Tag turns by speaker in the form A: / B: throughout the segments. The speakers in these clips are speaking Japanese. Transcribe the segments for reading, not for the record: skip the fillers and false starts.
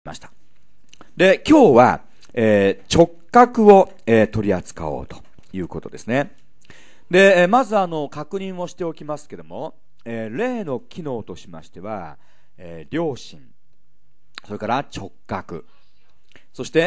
A: ました。で、今日は、直角を、取り扱おうということですね。で、まず確認をしておきますけども、例の機能としましては、両心、それから直角、そして、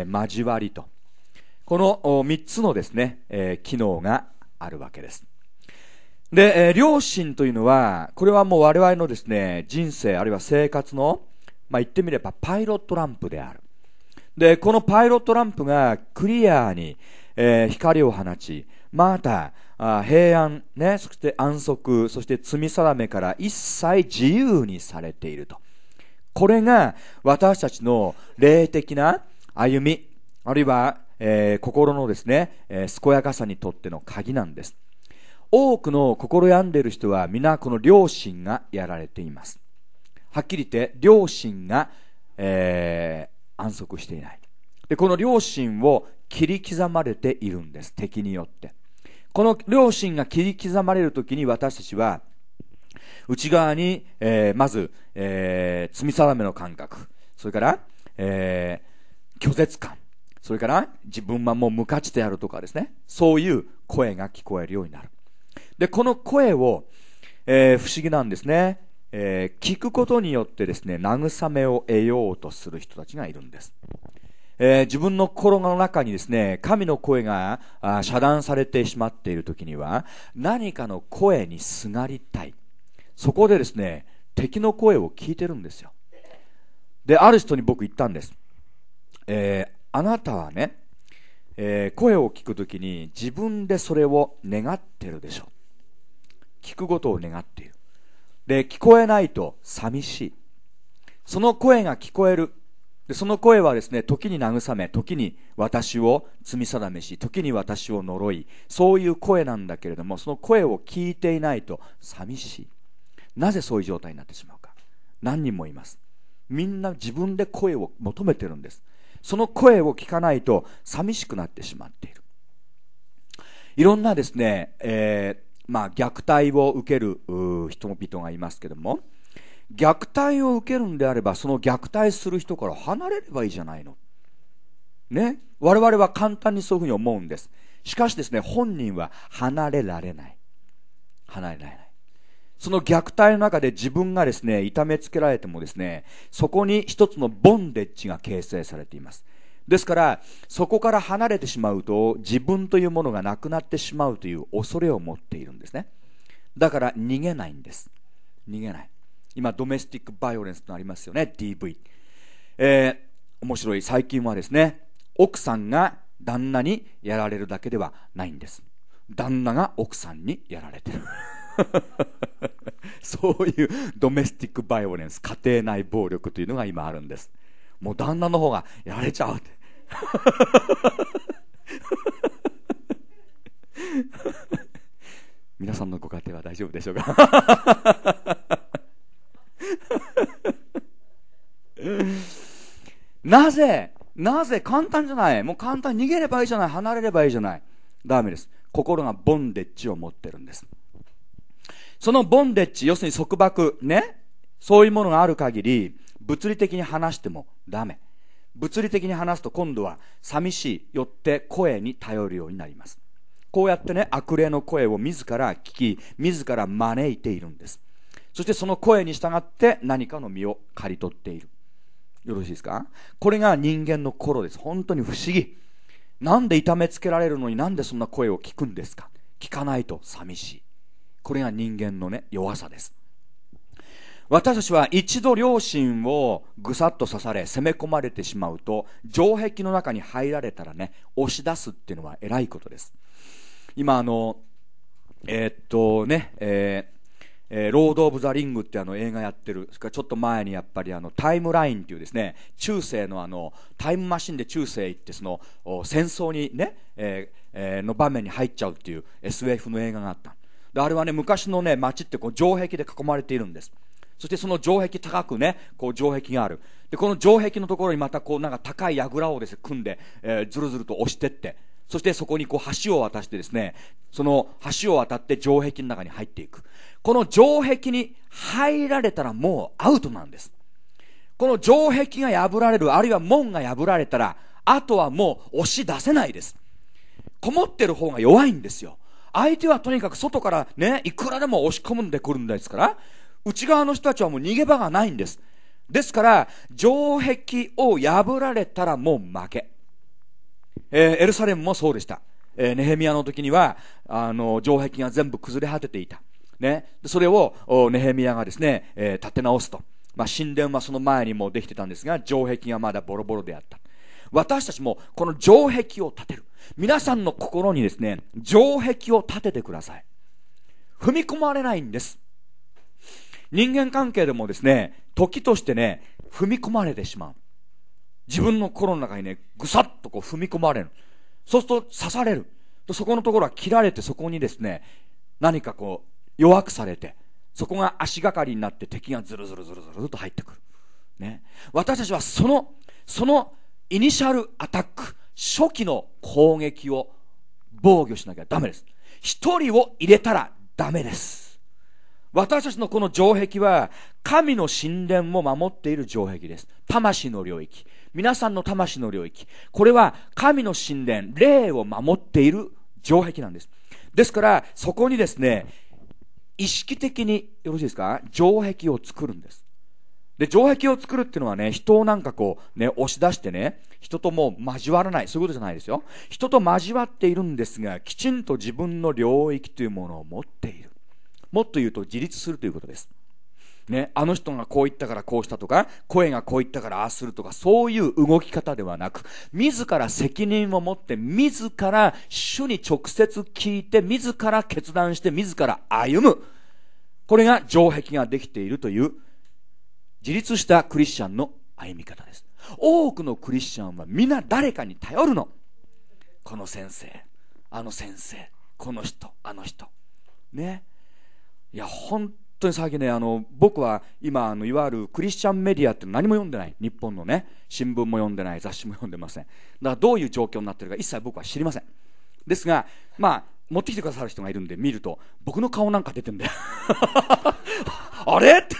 A: 交わりと、この3つのですね、機能があるわけです。で、両心というのは、これはもう我々のですね、人生あるいは生活の、言ってみればパイロットランプである。で、このパイロットランプがクリアに、光を放ち、また平安、ね、そして安息、そして罪定めから一切自由にされていると。これが私たちの霊的な歩み、あるいは、心のですね、健やかさにとっての鍵なんです。多くの心病んでいる人は皆この良心がやられています。はっきり言って良心が、安息していない。で、この良心を切り刻まれているんです、敵によって。この良心が切り刻まれるときに私たちは内側に、まず、罪定めの感覚、それから、拒絶感、それから自分はもう無価値であるとかですね、そういう声が聞こえるようになる。で、この声を、不思議なんですね、聞くことによってですね、慰めを得ようとする人たちがいるんです。自分の心の中にですね、神の声が遮断されてしまっているときには、何かの声にすがりたい。そこでですね、敵の声を聞いてるんですよ。で、ある人に僕言ったんです。あなたはね、声を聞くときに自分でそれを願ってるでしょ。聞くことを願っている。で、聞こえないと寂しい。その声が聞こえる。で、その声はですね、時に慰め、時に私を罪定めし、時に私を呪い、そういう声なんだけれども、その声を聞いていないと寂しい。なぜそういう状態になってしまうか。何人もいます。みんな自分で声を求めてるんです。その声を聞かないと寂しくなってしまっている。いろんなですね、虐待を受ける人々がいますけども、虐待を受けるんであればその虐待する人から離れればいいじゃないのね。我々は簡単にそういうふうに思うんです。しかしですね、本人は離れられない。その虐待の中で自分がですね、痛めつけられてもですね、そこに一つのボンデッジが形成されています。ですからそこから離れてしまうと自分というものがなくなってしまうという恐れを持っているんですね。だから逃げないんです。逃げない。今ドメスティックバイオレンスとありますよね、 DV。面白い。最近はですね、奥さんが旦那にやられるだけではないんです。旦那が奥さんにやられてるそういうドメスティックバイオレンス、家庭内暴力というのが今あるんです。もう旦那の方がやられちゃうって皆さんのご家庭は大丈夫でしょうかなぜ簡単じゃない。もう簡単に逃げればいいじゃない、離れればいいじゃない。ダメです。心がボンデッジを持ってるんです。そのボンデッジ、要するに束縛ね、そういうものがある限り物理的に話してもダメ。物理的に話すと今度は寂しい、よって声に頼るようになります。こうやってね、悪霊の声を自ら聞き、自ら招いているんです。そしてその声に従って何かの実を刈り取っている。よろしいですか。これが人間の心です。本当に不思議。なんで痛めつけられるのになんでそんな声を聞くんですか。聞かないと寂しい。これが人間のね、弱さです。私たちは一度良心をぐさっと刺され攻め込まれてしまうと、城壁の中に入られたらね、押し出すっていうのは偉いことです。今ロード・オブ・ザ・リングって映画やってる。それからちょっと前にやっぱりタイムラインっていうですね、中世のタイムマシンで中世行ってその戦争にね、の場面に入っちゃうっていう SF の映画があった。であれはね、昔のね街ってこう城壁で囲まれているんです。そしてその城壁高くね、こう城壁がある。でこの城壁のところにまたこうなんか高い櫓をですね組んで、ずるずると押してって、そしてそこにこう橋を渡してですね、その橋を渡って城壁の中に入っていく。この城壁に入られたらもうアウトなんです。 この城壁が破られる、あるいは門が破られたら、あとはもう押し出せないです。こもってる方が弱いんですよ。相手はとにかく外からね、いくらでも押し込んでくるんですから、内側の人たちはもう逃げ場がないんです。ですから、城壁を破られたらもう負け。エルサレムもそうでした。ネヘミヤの時には、城壁が全部崩れ果てていた。ね。それを、ネヘミヤがですね、立て直すと。神殿はその前にもできてたんですが、城壁がまだボロボロであった。私たちもこの城壁を建てる。皆さんの心にですね、城壁を建ててください。踏み込まれないんです。人間関係でもですね、時としてね、踏み込まれてしまう。自分の心の中にね、ぐさっとこう踏み込まれる。そうすると刺される。そこのところは切られて、そこにですね、何かこう弱くされて、そこが足がかりになって敵がずるずるずるずると入ってくる。ね。私たちはそのイニシャルアタック、初期の攻撃を防御しなきゃダメです。一人を入れたらダメです。私たちのこの城壁は神の神殿を守っている城壁です。魂の領域。皆さんの魂の領域。これは神の神殿、霊を守っている城壁なんです。ですから、そこにですね、意識的によろしいですか、城壁を作るんです。で、城壁を作るっていうのはね、人をなんかこうね、押し出してね、人ともう交わらない、そういうことじゃないですよ。人と交わっているんですが、きちんと自分の領域というものを持っている。もっと言うと自立するということです。ね、あの人がこう言ったからこうしたとか、声がこう言ったからああするとか、そういう動き方ではなく、自ら責任を持って、自ら主に直接聞いて、自ら決断して、自ら歩む。これが城壁ができているという自立したクリスチャンの歩み方です。多くのクリスチャンは皆誰かに頼るの。この先生、あの先生、この人、あの人ね。いや本当に最近ね、僕は今いわゆるクリスチャンメディアって何も読んでない。日本のね、新聞も読んでない、雑誌も読んでません。だからどういう状況になってるか一切僕は知りません。ですが、持ってきてくださる人がいるんで見ると、僕の顔なんか出てんだよあれって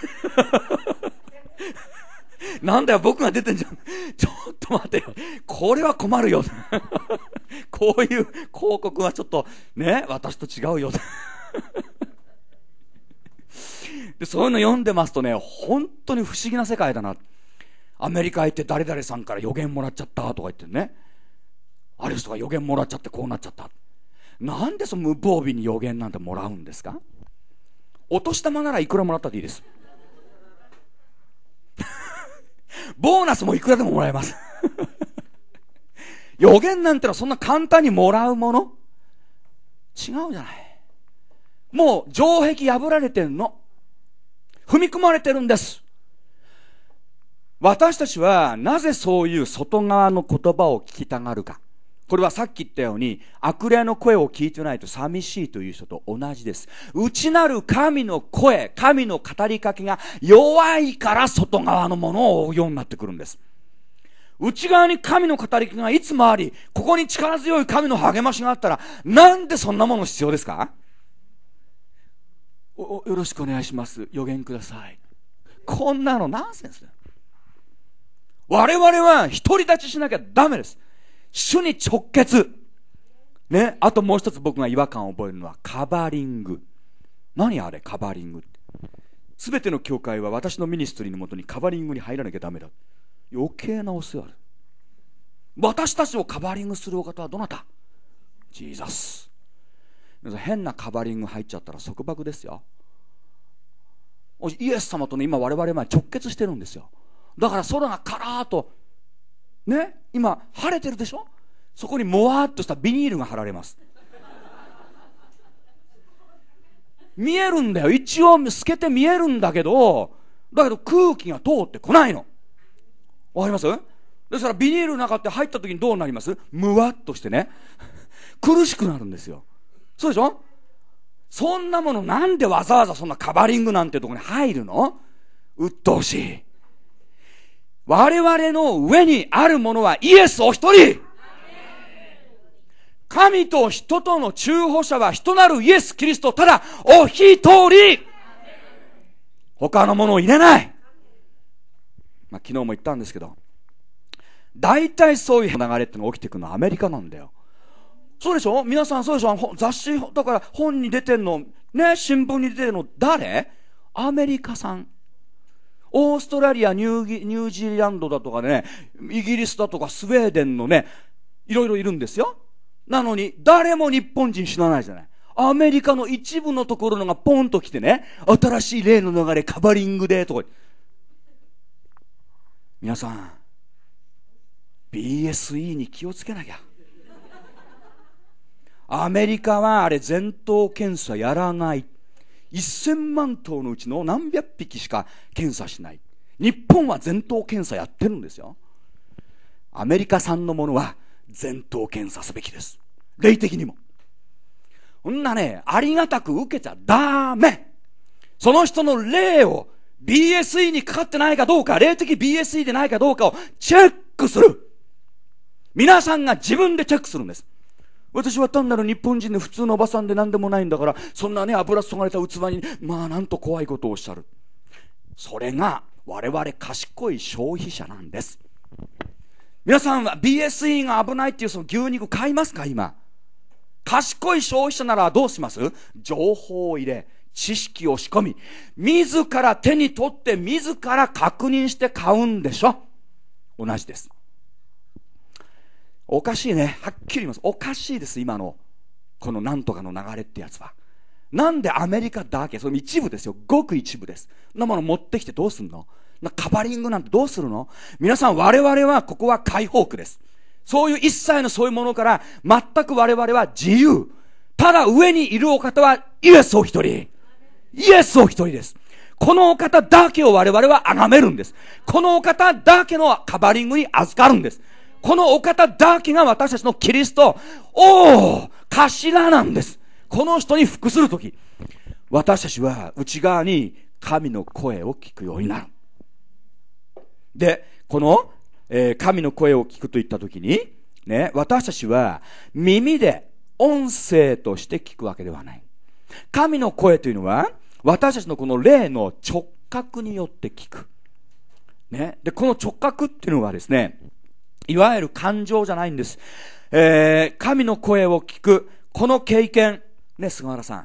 A: なんだよ、僕が出てんじゃん。ちょっと待てよ、これは困るよこういう広告はちょっとね、私と違うよで、そういうの読んでますとね、本当に不思議な世界だな。アメリカ行って誰々さんから予言もらっちゃったとか言ってね、ある人が予言もらっちゃってこうなっちゃった。なんでその無防備に予言なんてもらうんですか。お年玉ならいくらもらったっていいですボーナスもいくらでももらえます予言なんてのはそんな簡単にもらうもの違うじゃない。もう城壁破られてるの。踏み込まれてるんです。私たちはなぜそういう外側の言葉を聞きたがるか。これはさっき言ったように、悪霊の声を聞いてないと寂しいという人と同じです。内なる神の声、神の語りかけが弱いから外側のものを追うようになってくるんです。内側に神の語りかけがいつもあり、ここに力強い神の励ましがあったら、なんでそんなもの必要ですか。よろしくお願いします。予言ください。こんなのナンセンスだよ。我々は独り立ちしなきゃダメです。主に直結。ね。あともう一つ僕が違和感を覚えるのはカバリング。何あれカバリングって。すべての教会は私のミニストリーのもとにカバリングに入らなきゃダメだ。余計なお世話ある。私たちをカバリングするお方はどなた？ジーザス。変なカバリング入っちゃったら束縛ですよ。イエス様とね、今我々は直結してるんですよ。だから空がカラーとね、今晴れてるでしょ。そこにもわーっとしたビニールが貼られます。見えるんだよ。一応透けて見えるんだけど空気が通ってこないの。わかります？ですからビニールの中って入った時にどうなります？むわっとしてね苦しくなるんですよ。そうでしょ。そんなものなんでわざわざそんなカバリングなんてとこに入るの？鬱陶しい。我々の上にあるものはイエスお一人。神と人との中保者は人なるイエス・キリストただお一人。他のものを入れない。 昨日も言ったんですけど、大体そういう流れってのが起きてくるのはアメリカなんだよ。そうでしょ？皆さんそうでしょ？雑誌だから本に出てんのね、新聞に出てるの誰？アメリカさん。オーストラリア、ニュージーランドだとかね、イギリスだとかスウェーデンのね、いろいろいるんですよ。なのに誰も日本人知らないじゃない。アメリカの一部のところのがポンと来てね、新しい例の流れカバリングでとか。皆さん BSE に気をつけなきゃ。アメリカはあれ前頭検査やらない。1000万頭のうちの何百匹しか検査しない。日本は前頭検査やってるんですよ。アメリカ産のものは前頭検査すべきです。霊的にも。そんなね、ありがたく受けちゃダメ。その人の霊を BSE にかかってないかどうか、霊的 BSE でないかどうかをチェックする。皆さんが自分でチェックするんです。私は単なる日本人で普通のおばさんで何でもないんだから、そんなね、油注がれた器に、なんと怖いことをおっしゃる。それが我々賢い消費者なんです。皆さんは BSE が危ないっていうその牛肉買いますか？今賢い消費者ならどうします？情報を入れ、知識を仕込み、自ら手に取って自ら確認して買うんでしょ。同じです。おかしいね。はっきり言います。おかしいです。今のこのなんとかの流れってやつは。なんでアメリカだけ、その一部ですよ。ごく一部です。なもの持ってきてどうすんの？カバリングなんてどうするの？皆さん、我々はここは解放区です。そういう一切のそういうものから全く我々は自由。ただ上にいるお方はイエスお一人。イエスお一人です。このお方だけを我々は崇めるんです。このお方だけのカバリングに預かるんです。このお方だけが私たちのキリスト、頭なんです。この人に服するとき、私たちは内側に神の声を聞くようになる。で、この、神の声を聞くといったときに、ね、私たちは耳で音声として聞くわけではない。神の声というのは、私たちのこの霊の直覚によって聞く。ね、で、この直覚っていうのはですね、いわゆる感情じゃないんです。神の声を聞く、この経験、ね、菅原さん、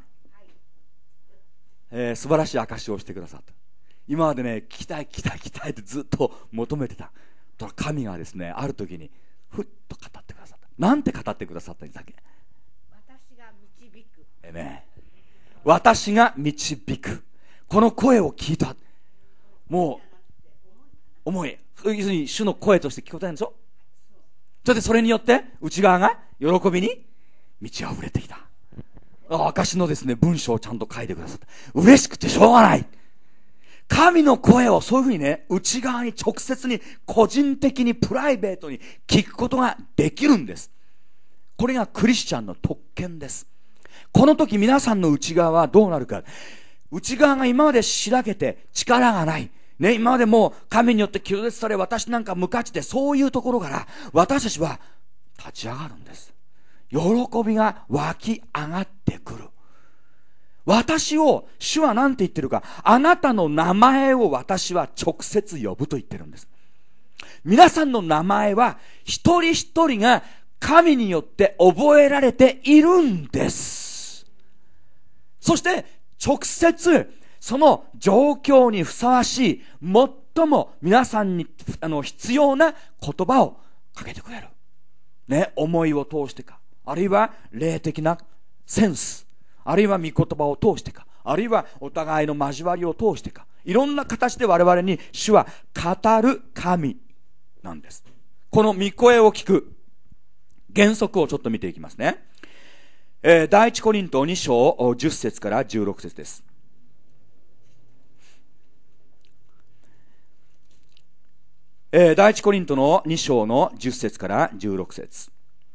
A: 素晴らしい証しをしてくださった。今までね、聞きたいってずっと求めてた。神がですね、ある時に、ふっと語ってくださった。なんて語ってくださったんだっけ？
B: 私が導く。
A: 私が導く。この声を聞いた。もう、思い。要するに主の声として聞こえたんでしょ？それでそれによって内側が喜びに満ち溢れてきた。証のですね、文章をちゃんと書いてくださった。嬉しくてしょうがない。神の声をそういうふうにね、内側に直接に個人的にプライベートに聞くことができるんです。これがクリスチャンの特権です。この時皆さんの内側はどうなるか。内側が今までしらけて力がない。ね、今までもう神によって拒絶され、私なんか無価値で、そういうところから私たちは立ち上がるんです。喜びが湧き上がってくる。私を主は何て言ってるか、あなたの名前を私は直接呼ぶと言ってるんです。皆さんの名前は一人一人が神によって覚えられているんです。そして直接その状況にふさわしい最も皆さんに必要な言葉をかけてくれる。ね、思いを通してか、あるいは霊的なセンス、あるいは御言葉を通してか、あるいはお互いの交わりを通してか、いろんな形で我々に主は語る神なんです。この御声を聞く原則をちょっと見ていきますね。第一コリント2章10節から16節です。第一コリントの2章の10節から16節。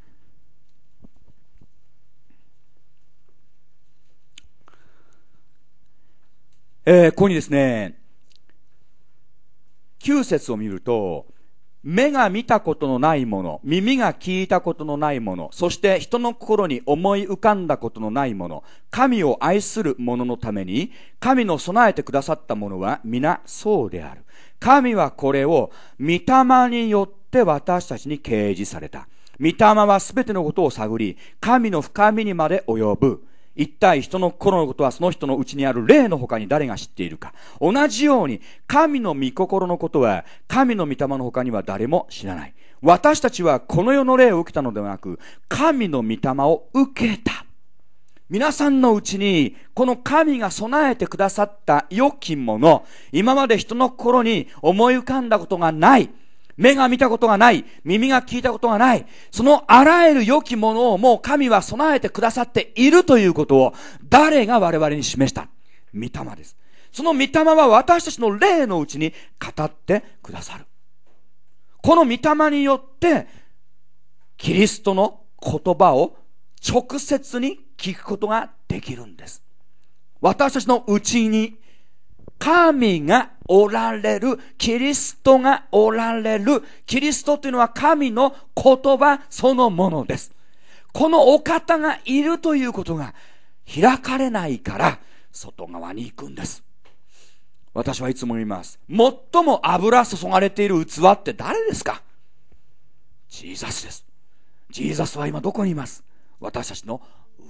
A: ここにですね、9節を見ると、目が見たことのないもの、耳が聞いたことのないもの、そして人の心に思い浮かんだことのないもの、神を愛する者のために、神の備えてくださったものは皆そうである。 神はこれを御霊によって私たちに掲示された。御霊はすべてのことを探り、神の深みにまで及ぶ。一体人の心のことはその人のうちにある霊の他に誰が知っているか。同じように神の御心のことは神の御霊の他には誰も知らない。私たちはこの世の霊を受けたのではなく、神の御霊を受けた。皆さんのうちにこの神が備えてくださった良きもの、今まで人の心に思い浮かんだことがない、目が見たことがない、耳が聞いたことがない、そのあらゆる良きものをもう神は備えてくださっているということを誰が我々に示した？御霊です。その御霊は私たちの霊のうちに語ってくださる。この御霊によってキリストの言葉を直接に聞くことができるんです。私たちのうちに神がおられる、キリストがおられる。キリストというのは神の言葉そのものです。このお方がいるということが開かれないから外側に行くんです。私はいつも言います。最も油注がれている器って誰ですか？ジーザスです。ジーザスは今どこにいます？私たちの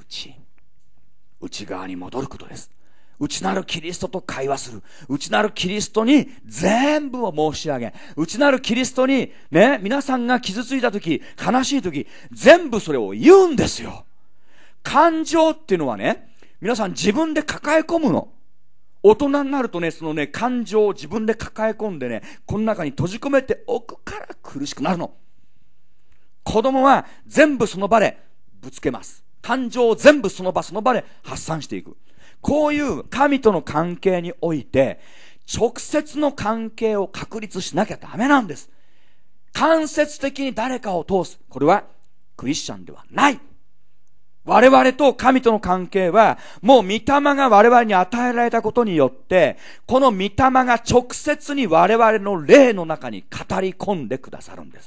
A: 内側に戻ることです。内なるキリストと会話する。内なるキリストに全部を申し上げ、内なるキリストにね、皆さんが傷ついたとき、悲しいとき、全部それを言うんですよ。感情っていうのはね、皆さん自分で抱え込むの。大人になるとね、そのね、感情を自分で抱え込んでね、この中に閉じ込めておくから苦しくなるの。子供は全部その場でぶつけます。感情を全部その場その場で発散していく。こういう神との関係において、直接の関係を確立しなきゃダメなんです。間接的に誰かを通す。これはクリスチャンではない。我々と神との関係は、もう御霊が我々に与えられたことによって、この御霊が直接に我々の霊の中に語り込んでくださるんです。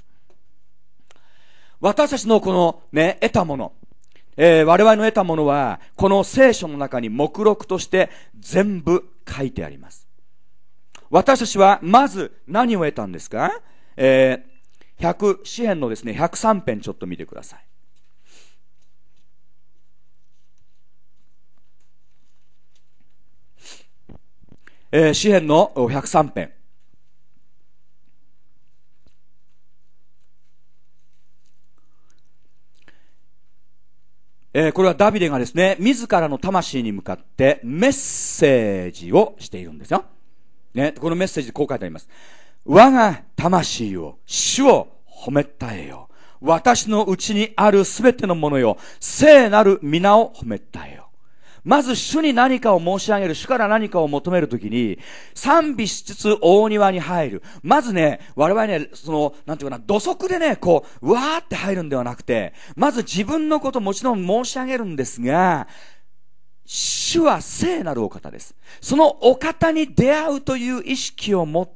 A: 私たちのこのね、得たもの、我々の得たものはこの聖書の中に目録として全部書いてあります。私たちはまず何を得たんですか？詩編のですね103編ちょっと見てください。詩編の103編、これはダビデがですね、自らの魂に向かってメッセージをしているんですよ。ね、このメッセージでこう書いてあります。我が魂を、主を褒めたえよ。私のうちにあるすべてのものよ、聖なる皆を褒めたえよ。まず主に何かを申し上げる、主から何かを求めるときに、賛美しつつ大庭に入る。まずね、我々ね、なんていうかな、土足でね、こう、わーって入るんではなくて、まず自分のこともちろん申し上げるんですが、主は聖なるお方です。そのお方に出会うという意識を持って、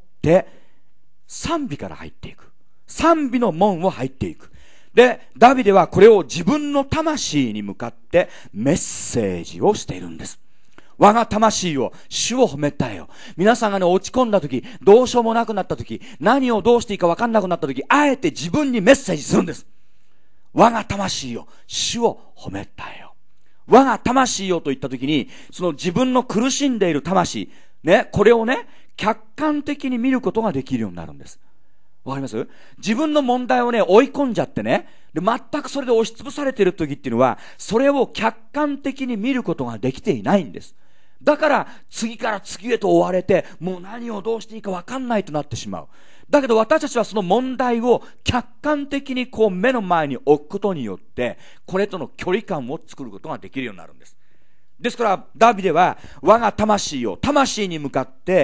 A: 賛美から入っていく。賛美の門を入っていく。で、ダビデはこれを自分の魂に向かってメッセージをしているんです。我が魂を、主を褒めたえよ。皆さんがね、落ち込んだ時、どうしようもなくなった時、何をどうしていいか分かんなくなった時、あえて自分にメッセージするんです。我が魂を、主を褒めたえよ。我が魂よと言った時に、その自分の苦しんでいる魂、ね、これをね、客観的に見ることができるようになるんです。わかります？自分の問題をね、追い込んじゃってね、で、全くそれで押しつぶされている時っていうのは、それを客観的に見ることができていないんです。だから、次から次へと追われて、もう何をどうしていいか分かんないとなってしまう。だけど私たちはその問題を客観的にこう目の前に置くことによって、これとの距離感を作ることができるようになるんです。ですから、ダビデは、我が魂を、魂に向かって、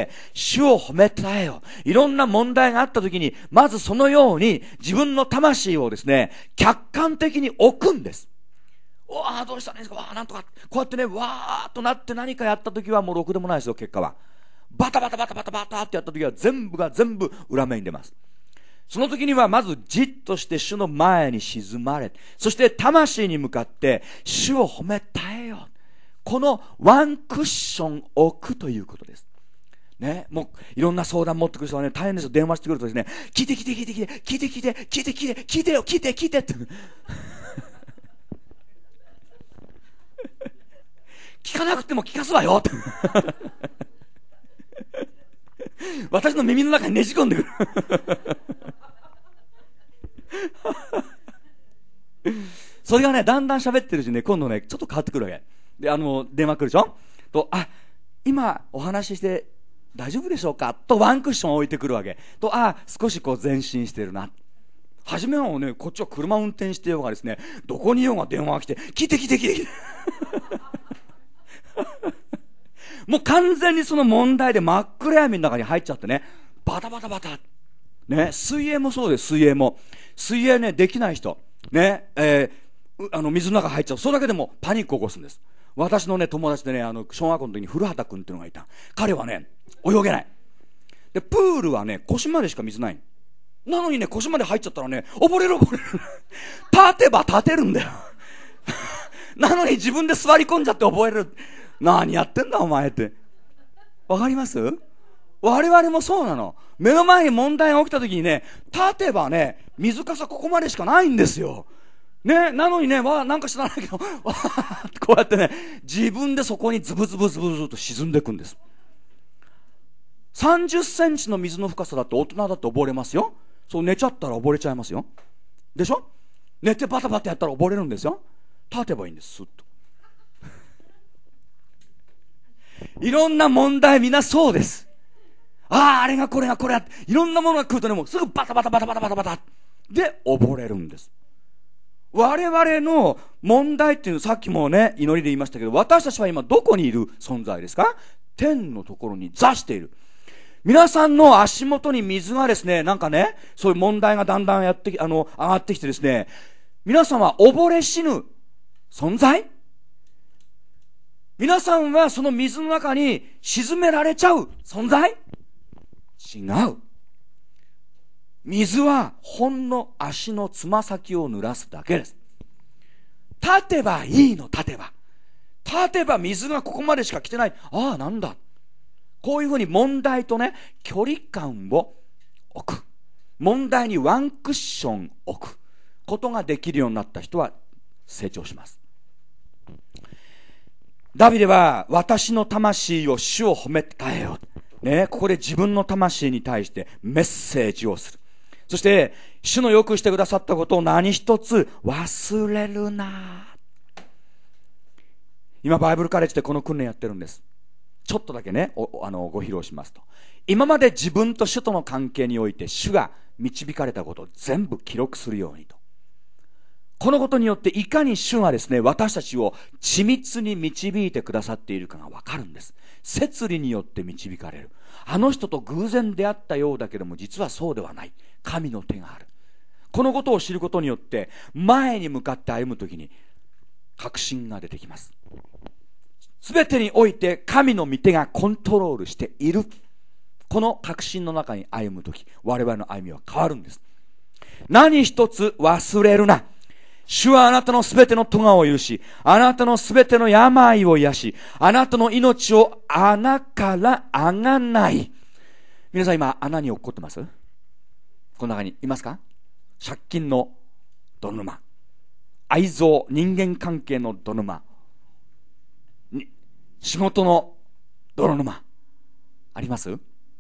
A: 主を褒めたえよ。いろんな問題があったときに、まずそのように、自分の魂をですね、客観的に置くんです。わあ、どうしたらいいんですか、わあ、なんとか、こうやってね、わーっとなって何かやったときはもうろくでもないですよ、結果は。バタバタバタバタバタってやったときは全部が全部裏目に出ます。その時にはまずじっとして主の前に静まれ、そして魂に向かって、主を褒めたえよ。このワンクッション置くということです。 ね、もういろんな相談持ってくる人はね、大変ですよ。電話してくるとですね、聞いて聞いて聞いて聞いて聞いて聞いて聞いて聞いてよ聞いて聞いてって聞かなくても聞かすわよって私の耳の中にねじ込んでくるそれがね、だんだん喋ってるうちにね、今度ね、ちょっと変わってくるわけで、電話来るでしょと、今お話しして大丈夫でしょうかとワンクッション置いてくるわけと、少しこう前進してるな。初めはね、こっちは車運転してようがですね、どこにいようが電話が来て、聞いて聞いて聞いて聞いてもう完全にその問題で真っ暗闇の中に入っちゃってね、バタバタバタね、水泳もそうです。水泳ね、できない人ね、水の中入っちゃう。それだけでもパニックを起こすんです。私のね、友達でね、小学校の時に古畑君っていうのがいた。彼はね、泳げない。で、プールはね、腰までしか水ない。なのにね、腰まで入っちゃったらね、溺れる。立てば立てるんだよ。なのに自分で座り込んじゃって溺れる。何やってんだお前って。わかります？我々もそうなの。目の前に問題が起きた時にね、立てばね、水かさここまでしかないんですよ。ね、なのにね、なんか知らないけど、こうやってね、自分でそこにズブズブズブズブと沈んでいくんです。30センチの水の深さだって大人だって溺れますよ。そう寝ちゃったら溺れちゃいますよ。でしょ？寝てバタバタやったら溺れるんですよ。立てばいいんです、スッと。いろんな問題みんなそうです。あれがこれがこれが、いろんなものが来るとね、もうすぐバタバタバタバタバタバタで溺れるんです。我々の問題っていうのさっきもね、祈りで言いましたけど、私たちは今どこにいる存在ですか？天のところに座している。皆さんの足元に水がですね、なんかね、そういう問題がだんだん上がってきてですね、皆さんは溺れ死ぬ存在？皆さんはその水の中に沈められちゃう存在？違う。水はほんの足のつま先を濡らすだけです。立てばいいの。立てば水がここまでしか来てない。なんだ。こういうふうに問題とね、距離感を置く。問題にワンクッション置くことができるようになった人は成長します。ダビデは、私の魂を主を褒めたえよ。ね、ここで自分の魂に対してメッセージをする。そして、主のよくしてくださったことを何一つ忘れるな。今、バイブルカレッジでこの訓練やってるんです。ちょっとだけね、ご披露しますと。今まで自分と主との関係において、主が導かれたことを全部記録するようにと。このことによって、いかに主がですね、私たちを緻密に導いてくださっているかがわかるんです。摂理によって導かれる。あの人と偶然出会ったようだけども、実はそうではない。神の手がある。このことを知ることによって、前に向かって歩むときに、確信が出てきます。すべてにおいて、神の御手がコントロールしている。この確信の中に歩むとき、我々の歩みは変わるんです。何一つ忘れるな。主はあなたのすべての咎を許し、あなたのすべての病を癒し、あなたの命を穴からあがない。皆さん今穴に落っこってます？この中にいますか？借金の泥沼、愛憎、人間関係の泥沼、仕事の泥沼、あります？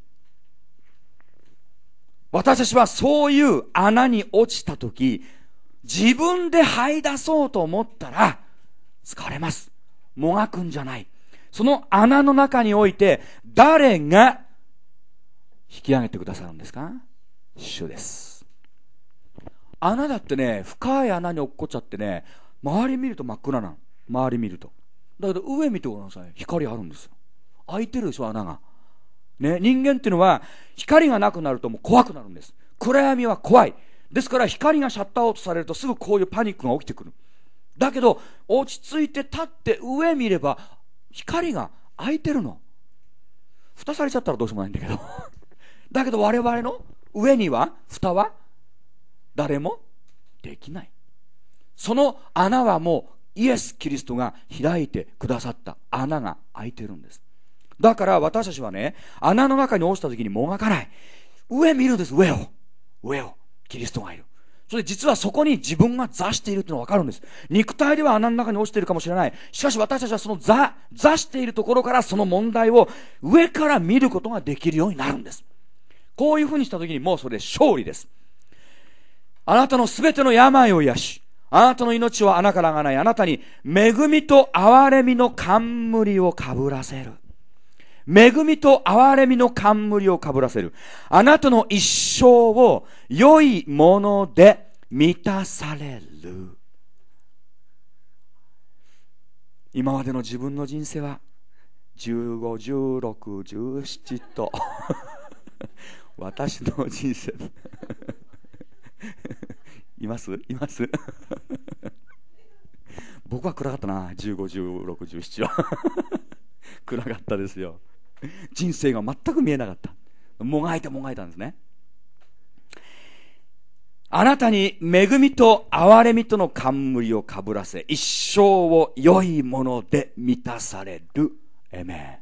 A: 私たちはそういう穴に落ちたとき、自分で這い出そうと思ったら疲れます。もがくんじゃない。その穴の中において誰が引き上げてくださるんですか？主です。穴だってね、深い穴に落っこっちゃってね、周り見ると真っ暗なの。周り見ると。だけど上見てごらんなさい。光あるんですよ。開いてるでしょ、穴が。ね、人間っていうのは光がなくなるともう怖くなるんです。暗闇は怖い。ですから光がシャッターアウトされるとすぐこういうパニックが起きてくる。だけど落ち着いて立って上見れば光が開いてるの。蓋されちゃったらどうしようもないんだけどだけど我々の上には蓋は誰もできない。その穴はもうイエス・キリストが開いてくださった穴が開いてるんです。 だから私たちはね、穴の中に落ちた時にもがかない。上見るんです、上を。上を。キリストがいる。それで実はそこに自分が座しているというのが分かるんです。肉体では穴の中に落ちているかもしれない。しかし私たちはその座しているところからその問題を上から見ることができるようになるんです。こういうふうにした時にもうそれで勝利です。あなたのすべての病を癒し、あなたの命を穴からがない、あなたに恵みと憐れみの冠をかぶらせる。恵みと憐れみの冠をかぶらせる。あなたの一生を良いもので満たされる。今までの自分の人生は15、16、17と私の人生います僕は暗かったな。15、16、17は暗かったですよ。人生が全く見えなかった。もがいたんですね。あなたに恵みと憐れみとの冠をかぶらせ、一生を良いもので満たされる。エメン。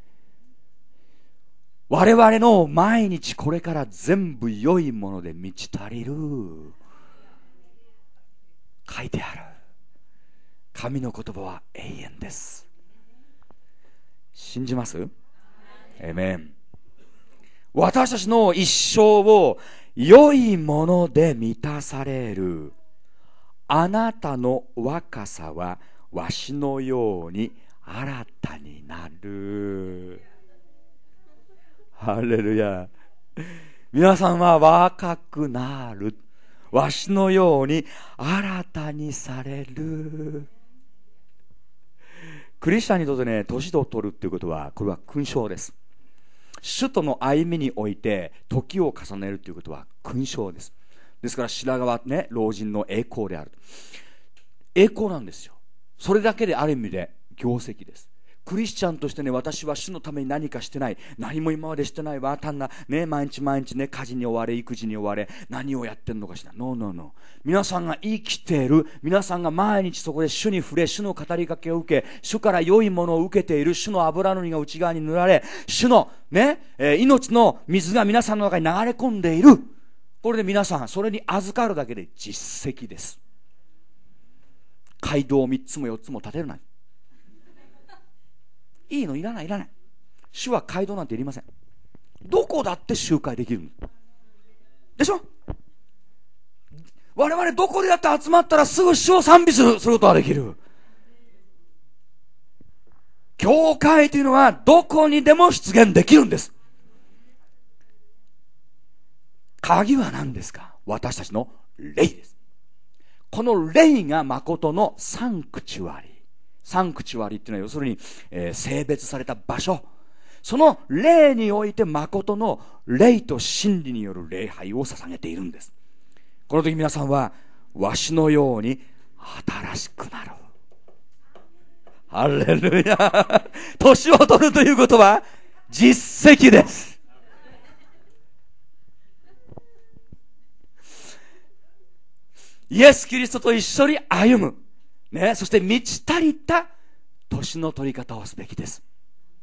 A: 我々の毎日これから全部良いもので満ち足りる。書いてある。神の言葉は永遠です。信じます？エメン。私たちの一生を良いもので満たされる。あなたの若さはわしのように新たになる。ハレルヤ。皆さんは若くなる。わしのように新たにされる。クリスチャンにとってね、年を取るっていうことは、これは勲章です。主との歩みにおいて時を重ねるということは勲章です。ですから白髪はね、老人の栄光である。栄光なんですよ。それだけである意味で業績です。クリスチャンとしてね、私は主のために何かしてない、何も今までしてないわ、単なね、毎日ね、家事に追われ、育児に追われ、何をやってんのかしら。ノーノーノー。皆さんが生きている、皆さんが毎日そこで主に触れ、主の語りかけを受け、主から良いものを受けている、主の油の実が内側に塗られ、主のね、命の水が皆さんの中に流れ込んでいる。これで皆さんそれに預かるだけで実績です。街道を3つも4つも建てるな。いいのいらない。主は街道なんていりません。どこだって集会できるでしょ。我々どこでだって集まったらすぐ主を賛美することができる。教会というのはどこにでも出現できるんです。鍵は何ですか？私たちの霊です。この霊が誠のサンクチュアリー。サンクチュアリーっていうのは要するに、聖別された場所。その霊において誠の霊と真理による礼拝を捧げているんです。この時皆さんはわしのように新しくなる。ハレルヤ。年を取るということは実績です。イエス・キリストと一緒に歩む。ね、そして満ち足りた年の取り方をすべきです。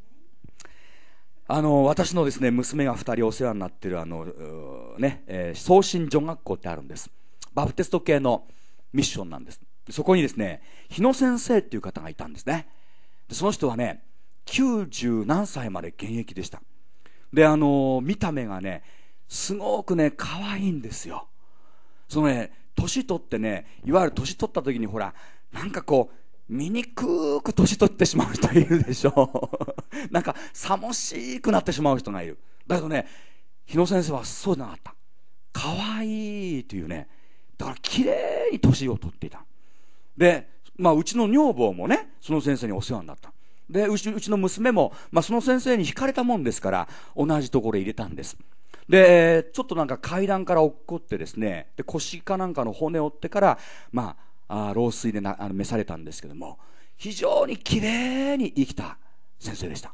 A: 私のですね、娘が2人お世話になっている送信女学校ってあるんです。バプテスト系のミッションなんです。そこにですね、日野先生っていう方がいたんですね。でその人はね、90何歳まで現役でした。で、見た目がね、すごくね、可愛いんですよ。そのね、年取ってね、いわゆる年取った時にほら、なんかこう醜く年取ってしまう人いるでしょなんか寂しくなってしまう人がいる。だけどね、日野先生はそうじゃなかった。可愛いというね、だから綺麗に年を取っていた。で、うちの女房もね、その先生にお世話になった。で、うちの娘も、その先生に惹かれたもんですから同じところへ入れたんです。で、ちょっとなんか階段から落っこってですね、で腰かなんかの骨を折ってから老衰で召されたんですけども、非常に綺麗に生きた先生でした。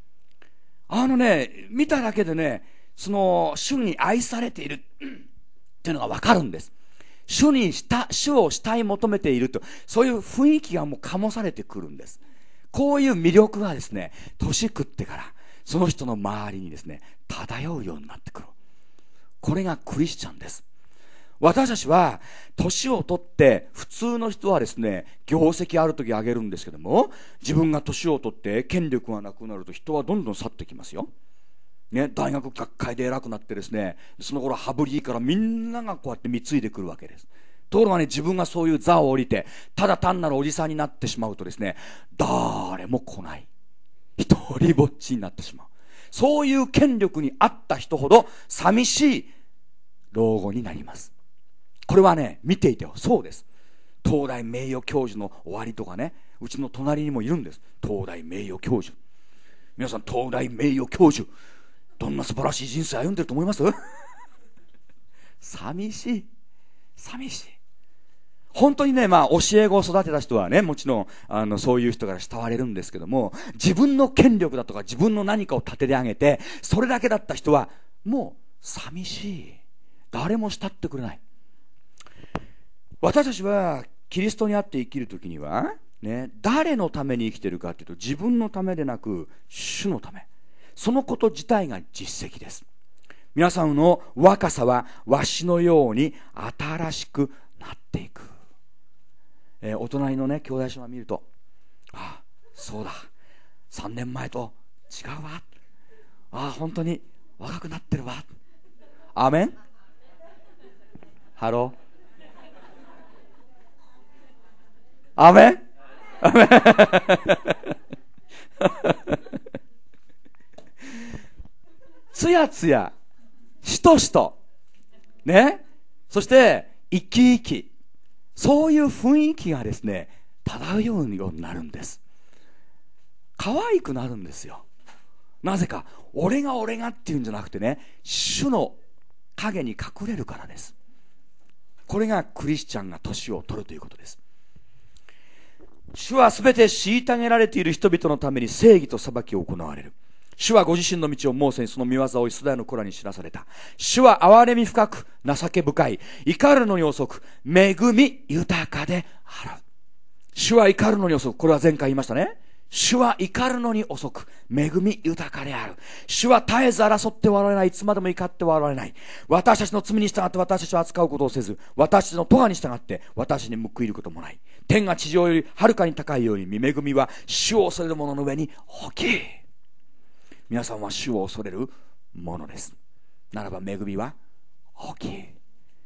A: 見ただけでね、その主に愛されているっていうのが分かるんです。主を慕い求めていると、そういう雰囲気がもう醸されてくるんです。 こういう魅力がですね、年食ってからその人の周りにですね、漂うようになってくる。これがクリスチャンです。私たちは年を取って、普通の人はですね、業績ある時上げるんですけども、自分が年を取って権力がなくなると人はどんどん去ってきますよ、ね、大学学会で偉くなってですね、その頃羽振りいいからみんながこうやって貢いでくるわけです。ところがね、自分がそういう座を降りてただ単なるおじさんになってしまうとですね、誰も来ない、一人ぼっちになってしまう。そういう権力にあった人ほど寂しい老後になります。これはね、見ていてそうです。東大名誉教授の終わりとかね、うちの隣にもいるんです。東大名誉教授。皆さん、東大名誉教授、どんな素晴らしい人生歩んでると思います？寂しい、寂しい。本当にね、教え子を育てた人はね、もちろんそういう人から慕われるんですけども、自分の権力だとか自分の何かを立て上げてそれだけだった人はもう寂しい、誰も慕ってくれない。私たちはキリストにあって生きるときには、ね、誰のために生きているかというと、自分のためでなく主のため。そのこと自体が実績です。皆さんの若さはわしのように新しくなっていく。お隣のね、兄弟姉妹見ると、ああそうだ、3年前と違うわ、ああ本当に若くなってるわ。アーメン。ハロー、アーメン。アーメン。つやつや、しとしとね、そして生き生き、そういう雰囲気がですね、漂うようになるんです。可愛くなるんですよ。なぜか、俺がっていうんじゃなくてね、主の影に隠れるからです。これがクリスチャンが年を取るということです。主はすべて虐げられている人々のために正義と裁きを行われる。主はご自身の道をモーセに、その見業をイスラエルの子らに知らされた。主は憐れみ深く、情け深い、怒るのに遅く、恵み豊かである。主は怒るのに遅く、これは前回言いましたね。主は怒るのに遅く、恵み豊かである。主は絶えず争ってはおられない、いつまでも怒ってはおられない。私たちの罪に従って私たちを扱うことをせず、私たちの咎に従って私に報いることもない。天が地上よりはるかに高いように、恵みは主を恐れる者の上に大きい。皆さんは主を恐れるものです。ならば恵みは大きい。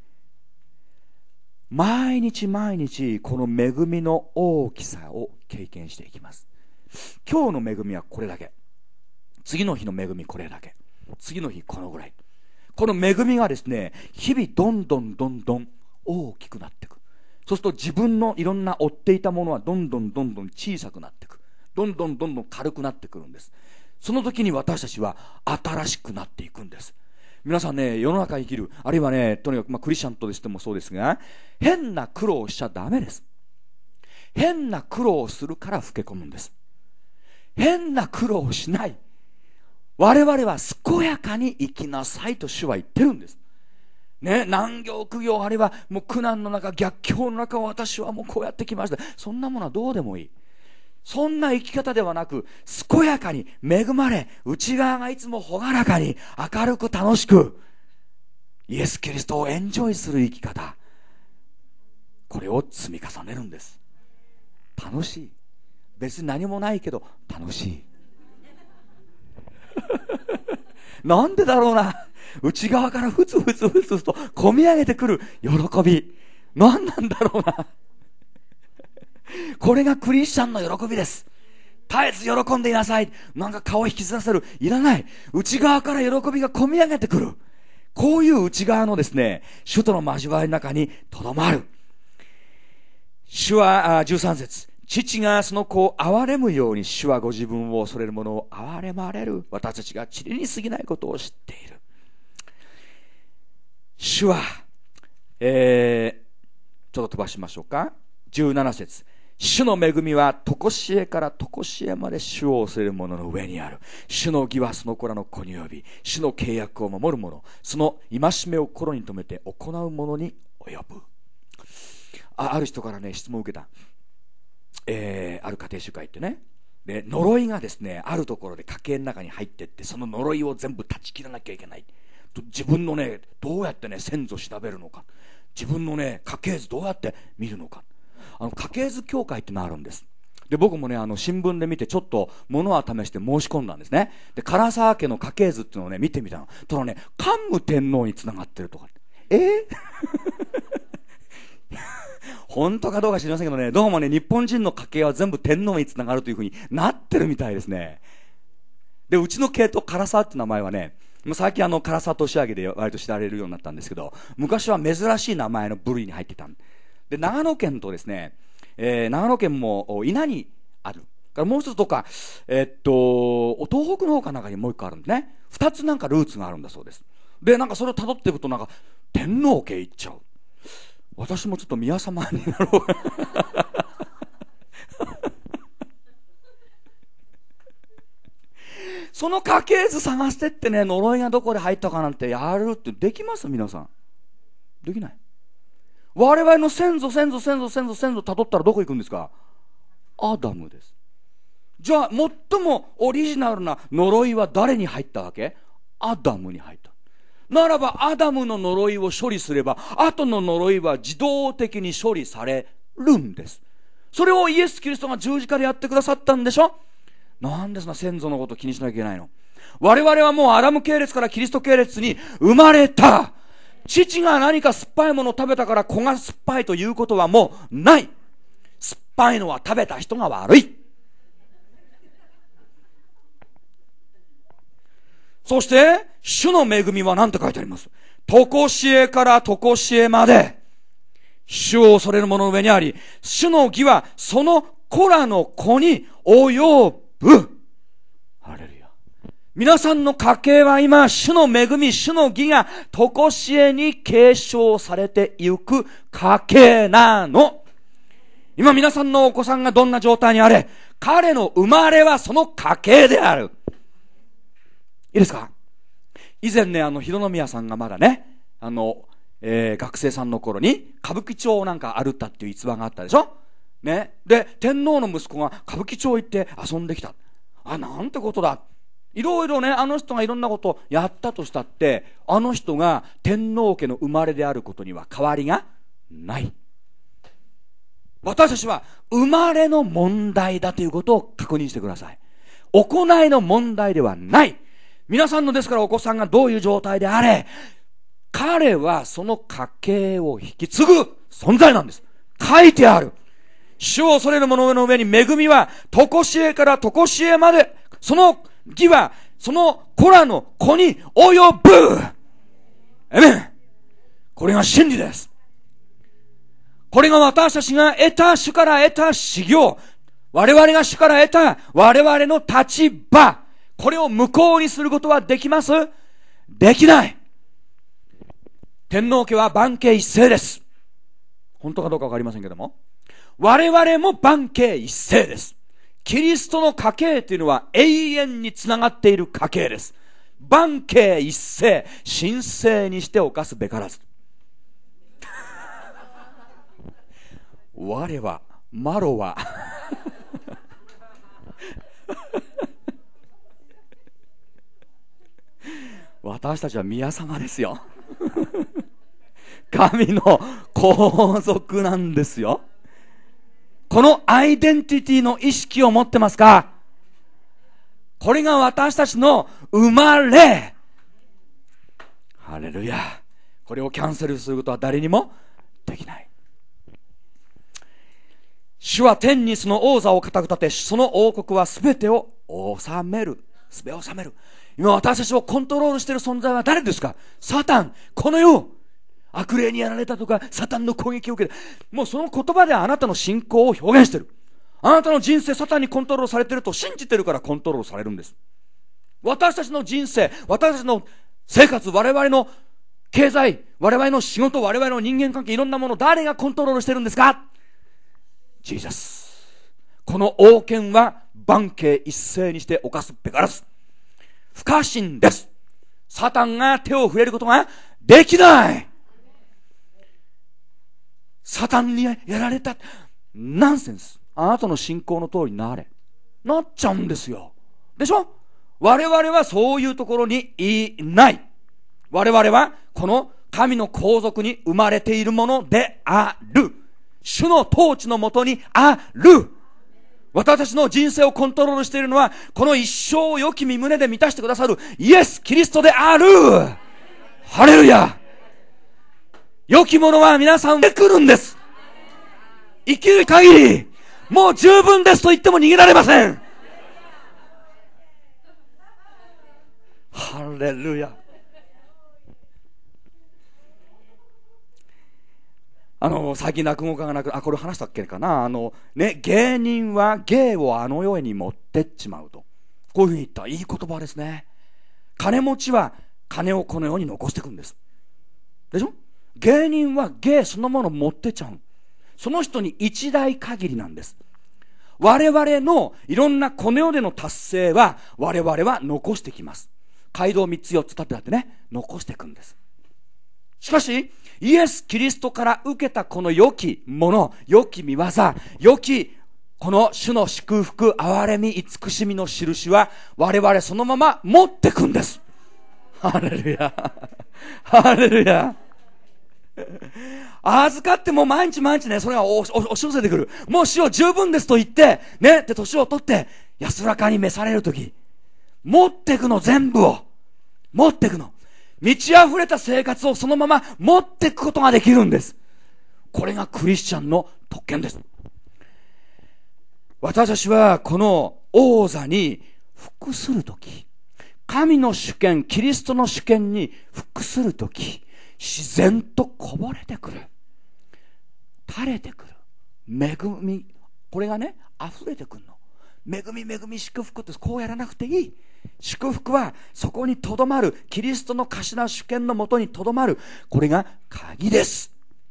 A: 毎日毎日この恵みの大きさを経験していきます。今日の恵みはこれだけ、次の日の恵みこれだけ、次の日このぐらい。この恵みがですね、日々どんどん大きくなっていく。そうすると自分のいろんな追っていたものはどんどん小さくなっていく。どんどん軽くなってくるんです。その時に私たちは新しくなっていくんです。皆さんね、世の中に生きる、あるいはね、とにかくクリスチャンとしてもそうですが、変な苦労をしちゃダメです。変な苦労をするから老け込むんです。変な苦労をしない、我々は健やかに生きなさいと主は言ってるんですね。難行苦行、あるいはもう苦難の中、逆境の中を私はもうこうやってきました、そんなものはどうでもいい。そんな生き方ではなく、健やかに恵まれ、内側がいつも朗らかに明るく楽しくイエス・キリストをエンジョイする生き方、これを積み重ねるんです。楽しい、別に何もないけど楽しいなんでだろうな、内側からふつふつと込み上げてくる喜び、何なんだろうなこれがクリスチャンの喜びです。絶えず喜んでいなさい、なんか顔を引きずらせる、いらない。内側から喜びが込み上げてくる。こういう内側のですね、主との交わりの中にとどまる。主は13節、父がその子を憐れむように、主はご自分を恐れる者を憐れまれる。私たちが塵に過ぎないことを知っている。主は、ちょっと飛ばしましょうか。17節、主の恵みは常しえから常しえまで主を恐れる者の上にある。主の義はその子らの子に及び、主の契約を守る者、その戒めを心に留めて行う者に及ぶ。ある人からね、質問を受けた。ある家庭集会ってね、 で呪いがですねあるところで家計の中に入ってって、その呪いを全部断ち切らなきゃいけない。自分のねどうやってね先祖調べるのか、自分のね家系図どうやって見るのか、家系図協会ってのあるんです。で僕もね新聞で見てちょっと物は試して申し込んだんですね。で唐沢家の家系図っていうのをね見てみたの。ただね桓武天皇につながってるとか本当かどうか知りませんけどね、どうもね日本人の家系は全部天皇につながるというふうになってるみたいですね。でうちの系統唐沢って名前はね、最近唐沢年明で割と知られるようになったんですけど、昔は珍しい名前の部類に入ってた。で長野県とですね、長野県も稲にあるから、もう一つとか、東北の方かなんかにもう一個あるんですね。二つなんかルーツがあるんだそうです。でなんかそれを辿っていくとなんか天皇家行っちゃう。私もちょっと宮様になろうその家系図探してってね、呪いがどこで入ったかなんてやるってできます？皆さんできない。我々の先祖辿ったらどこ行くんですか？アダムです。じゃあ最もオリジナルな呪いは誰に入ったわけ？アダムに入った。ならばアダムの呪いを処理すれば後の呪いは自動的に処理されるんです。それをイエス・キリストが十字架でやってくださったんでしょ。なんでそんな先祖のこと気にしなきゃいけないの？我々はもうアダム系列からキリスト系列に生まれた。父が何か酸っぱいものを食べたから子が酸っぱいということはもうない。酸っぱいのは食べた人が悪い。そして主の恵みは何て書いてあります？常しえから常しえまで主を恐れる者の上にあり、主の義はその子らの子に及ぶ。ハレルヤ。皆さんの家系は今主の恵み、主の義が常しえに継承されていく家系なの。今皆さんのお子さんがどんな状態にあれ、彼の生まれはその家系である。いいですか？以前ね広宮さんがまだね学生さんの頃に歌舞伎町なんか歩ったっていう逸話があったでしょね。で天皇の息子が歌舞伎町行って遊んできた。なんてことだ。いろいろねあの人がいろんなことをやったとしたって、あの人が天皇家の生まれであることには変わりがない。私たちは生まれの問題だということを確認してください。行いの問題ではない。皆さんのですからお子さんがどういう状態であれ、彼はその家系を引き継ぐ存在なんです。書いてある。主を恐れる者の上に恵みは常しえから常しえまで、その義はその子らの子に及ぶ。アメン。これが真理です。これが私たちが主から得た修行、我々が主から得た我々の立場、これを無効にすることはできます？できない。天皇家は万家一世です。本当かどうかわかりませんけども、我々も万家一世です。キリストの家系というのは永遠につながっている家系です。万家一世、神聖にして犯すべからず。我はマロは私たちは宮様ですよ。神の皇族なんですよ。このアイデンティティの意識を持ってますか？これが私たちの生まれ。ハレルヤ。これをキャンセルすることは誰にもできない。主は天にその王座を固く立て、その王国は全てを治める。全てを治める。今私たちをコントロールしている存在は誰ですか？サタン。この世。悪霊にやられたとか、サタンの攻撃を受けた。もうその言葉であなたの信仰を表現している。あなたの人生、サタンにコントロールされていると信じているからコントロールされるんです。私たちの人生、私たちの生活、我々の経済、我々の仕事、我々の人間関係、いろんなもの、誰がコントロールしているんですか？ジーザス。この王権は万家一斉にして犯すべからず。不可侵です。サタンが手を触れることができない。サタンにやられた。ナンセンス。あなたの信仰の通りになれ。 なっちゃうんですよ。でしょ？我々はそういうところにいない。我々はこの神の皇族に生まれているものである。主の統治のもとにある。私たちの人生をコントロールしているのは、この一生を良き身胸で満たしてくださるイエス・キリストである。ハレルヤ。良きものは皆さんで来るんです。生きる限り、もう十分ですと言っても逃げられません。ハレルヤ。最近落語家がこれ話したっけかな、芸人は芸をあの世に持ってっちまうと。こういうふうに言った。いい言葉ですね。金持ちは金をこの世に残していくんです。でしょ？芸人は芸そのものを持ってっちゃう。その人に一代限りなんです。我々のいろんなこの世での達成は我々は残してきます。街道3つ4つ立てたってね、残していくんです。しかしイエス・キリストから受けたこの良きもの、良き見業、良きこの主の祝福、憐れみ、慈しみの印は我々そのまま持ってくんです。ハレルヤ。ハレルヤ。預かっても毎日毎日ね、それが押し寄せてくる。もう主よ十分ですと言って、ね、で年を取って安らかに召されるとき、持ってくの全部を。持ってくの。満ち溢れた生活をそのまま持っていくことができるんです。これがクリスチャンの特権です。私たちはこの王座に服するとき、神の主権、キリストの主権に服するとき、自然とこぼれてくる。垂れてくる。恵み。これがね、溢れてくるの。恵み祝福ってこうやらなくていい。祝福はそこにとどまる。キリストの頭主権のもとにとどまる。これが鍵です。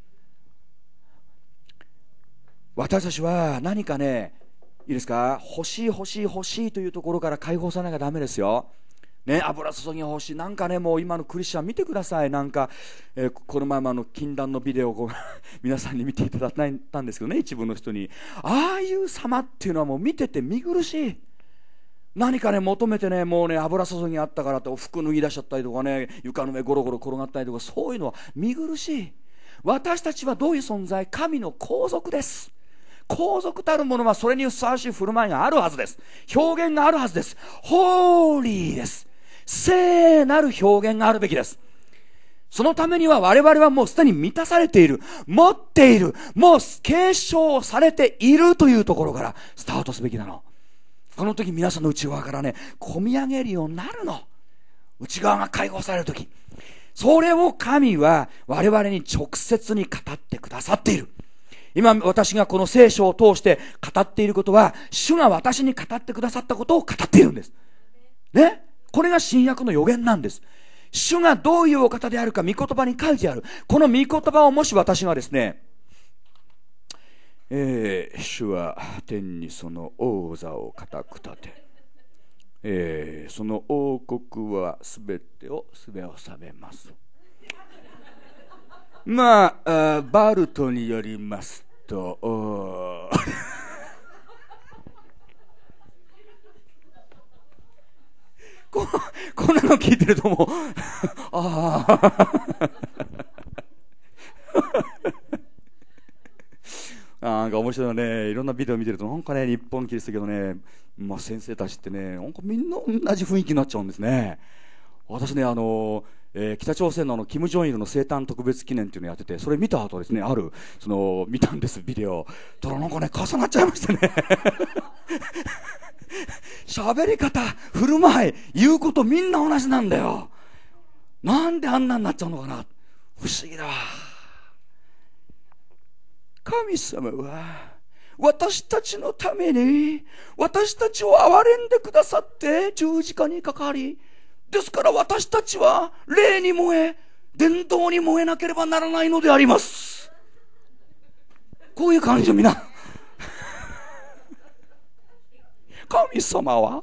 A: 私たちは何かね、いいですか、欲しいというところから解放さなきゃダメですよ。ね、油注ぎが欲しい。なんかね、もう今のクリスチャン見てください。なんか、この前も禁断のビデオを皆さんに見ていただいたんですけどね、一部の人に。ああいう様っていうのはもう見てて見苦しい。何かね、求めてね、もうね、油注ぎあったからって服脱ぎ出しちゃったりとかね、床の上ゴロゴロ転がったりとか、そういうのは見苦しい。私たちはどういう存在？神の皇族です。皇族たるものはそれにふさわしい振る舞いがあるはずです。表現があるはずです。ホーリーです。聖なる表現があるべきです。そのためには我々はもうすでに満たされている、持っている、もう継承されているというところからスタートすべきなの。この時皆さんの内側からね、込み上げるようになるの。内側が解放される時、それを神は我々に直接に語ってくださっている。今私がこの聖書を通して語っていることは、主が私に語ってくださったことを語っているんですね。これが新約の予言なんです。主がどういうお方であるか御言葉に書いてある。この御言葉をもし私がですね、主は天にその王座を固く立て、その王国はすべてをすべ収めます。まあ、バルトによりますとこんなの聞いてるともうあなんか面白いね。いろんなビデオ見てるとなんかね、日本キリスト教のね、先生たちってね、なんかみんな同じ雰囲気になっちゃうんですね。私ね、北朝鮮のキム・ジョンイルの生誕特別記念っていうのをやってて、それ見た後ですね、見たんです、ビデオ。ただなんかね、重なっちゃいましてね喋り方、振る舞い、言うことみんな同じなんだよ。なんであんなになっちゃうのかな、不思議だわ。神様は私たちのために私たちを憐れんでくださって十字架にかかり、ですから私たちは霊に燃え伝道に燃えなければならないのであります。こういう感じをみんな神様は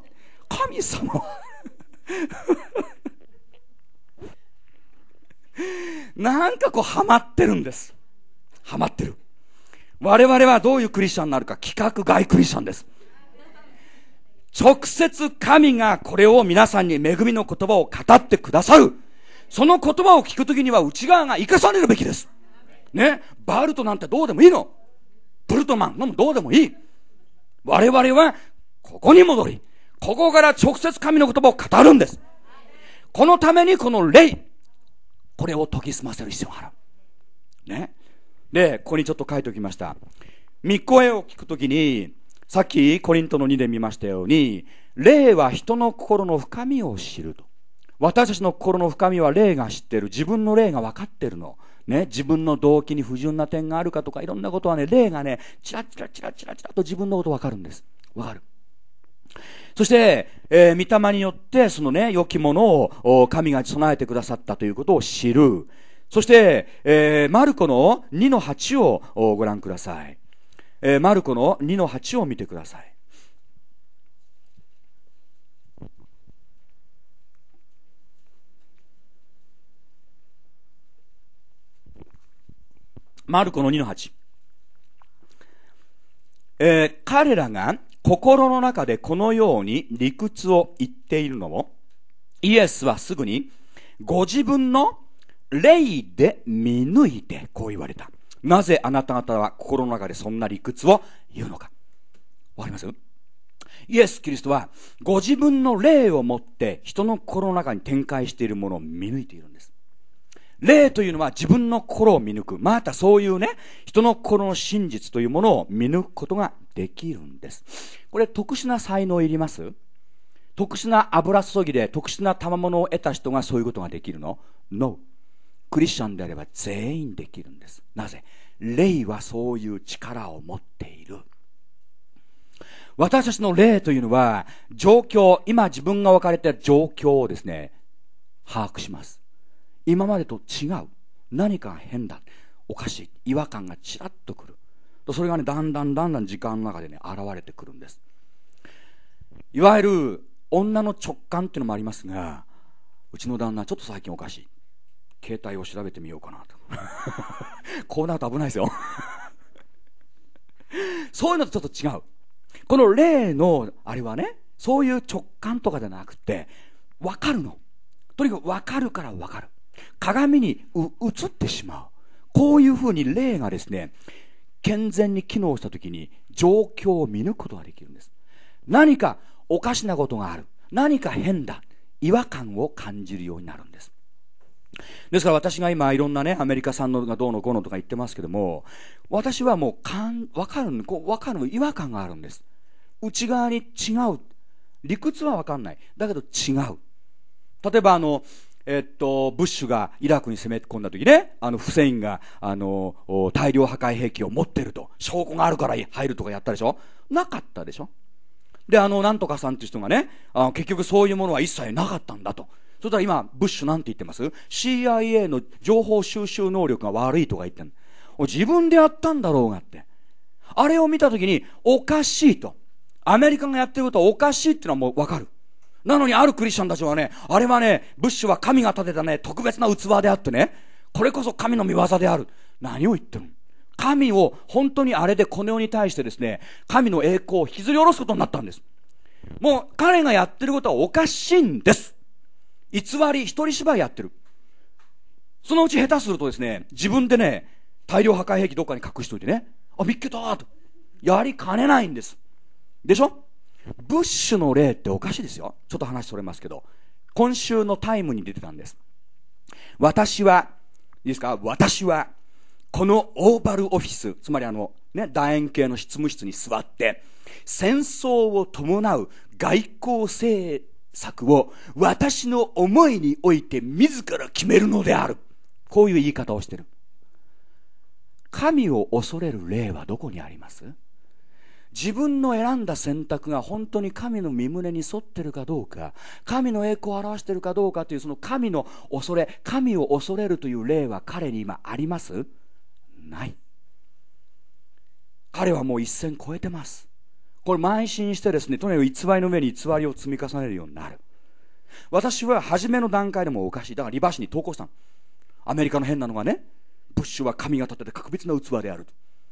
A: なんかこうハマってるんです。ハマってる。我々はどういうクリスチャンになるか、規格外クリスチャンです。
C: 直接神がこれを皆さんに恵みの言葉を語ってくださる。その言葉を聞くときには内側が生かされるべきです。ね。バルトなんてどうでもいいの。ブルトマンのもどうでもいい。我々はここに戻り、ここから直接神の言葉を語るんです。このためにこの霊、これを研ぎ澄ませる必要がある。ね。で、ここにちょっと書いておきました。御声を聞くときに、さっきコリントの2で見ましたように、霊は人の心の深みを知ると。私たちの心の深みは霊が知ってる。自分の霊が分かってるの。ね、自分の動機に不純な点があるかとかいろんなことはね、霊がね、チラチラチラチラチラと自分のこと分かるんです。分かる。そして、御霊によってそのね、良きものを神が備えてくださったということを知る。そして、マルコの2の8をご覧ください。マルコの2の8を見てください。マルコの2の8。彼らが心の中でこのように理屈を言っているのも、イエスはすぐにご自分の霊で見抜いてこう言われた。なぜあなた方は心の中でそんな理屈を言うのか。わかります？イエス・キリストはご自分の霊を持って人の心の中に展開しているものを見抜いているんです。霊というのは自分の心を見抜く。またそういうね、人の心の真実というものを見抜くことができるんです。これ特殊な才能いります？特殊な油注ぎで特殊な賜物を得た人がそういうことができるの？ No。クリスチャンであれば全員できるんです。なぜ？霊はそういう力を持っている。私たちの霊というのは状況、今自分が置かれている状況をですね、把握します。今までと違う。何か変だ。おかしい。違和感がちらっとくる。それがね、だんだん時間の中でね、現れてくるんです。いわゆる女の直感っていうのもありますが、うちの旦那ちょっと最近おかしい。携帯を調べてみようかなと。こうなると危ないですよ。そういうのとちょっと違う。この霊のあれはね、そういう直感とかじゃなくて、わかるの。とにかくわかるからわかる。鏡に映ってしまう。こういうふうに霊がですね、健全に機能したときに状況を見抜くことができるんです。何かおかしなことがある。何か変だ。違和感を感じるようになるんです。ですから私が今いろんなね、アメリカ産のがどうのこうのとか言ってますけども、私はもうわかる違和感があるんです。内側に違う。理屈はわかんない。だけど違う。例えばブッシュがイラクに攻め込んだ時ね、フセインが大量破壊兵器を持ってると、証拠があるから入るとかやったでしょ。なかったでしょ。でなんとかさんっていう人がね、結局そういうものは一切なかったんだと。そしたら今ブッシュなんて言ってます？ CIA の情報収集能力が悪いとか言ってんの。自分でやったんだろうがって。あれを見た時におかしいと。アメリカがやってることはおかしいっていうのはもうわかる。なのにあるクリスチャンたちはね、あれはね、ブッシュは神が立てたね、特別な器であってね、これこそ神の御業である。何を言ってるの？神を本当にあれでこの世に対してですね、神の栄光を引きずり下ろすことになったんです。もう彼がやってることはおかしいんです。偽り、一人芝居やってる。そのうち下手するとですね、自分でね、大量破壊兵器どっかに隠しといてね、見っけたーと。やりかねないんです。でしょ？ブッシュの例っておかしいですよ。ちょっと話それますけど、今週のタイムに出てたんです。私は、いいですか？私は、このオーバルオフィス、つまり楕円形の執務室に座って、戦争を伴う外交政策を私の思いにおいて自ら決めるのである。こういう言い方をしている。神を恐れる霊はどこにあります？自分の選んだ選択が本当に神の御胸に沿ってるかどうか、神の栄光を表しているかどうかというその神の恐れ、神を恐れるという霊は彼に今あります？ない。彼はもう一線越えてます。これ邁進してですね、とにかく偽りの上に偽りを積み重ねるようになる。私は初めの段階でもおかしい。だからリバーシに投稿したの。アメリカの変なのがね、ブッシュは神が立てて格別な器である。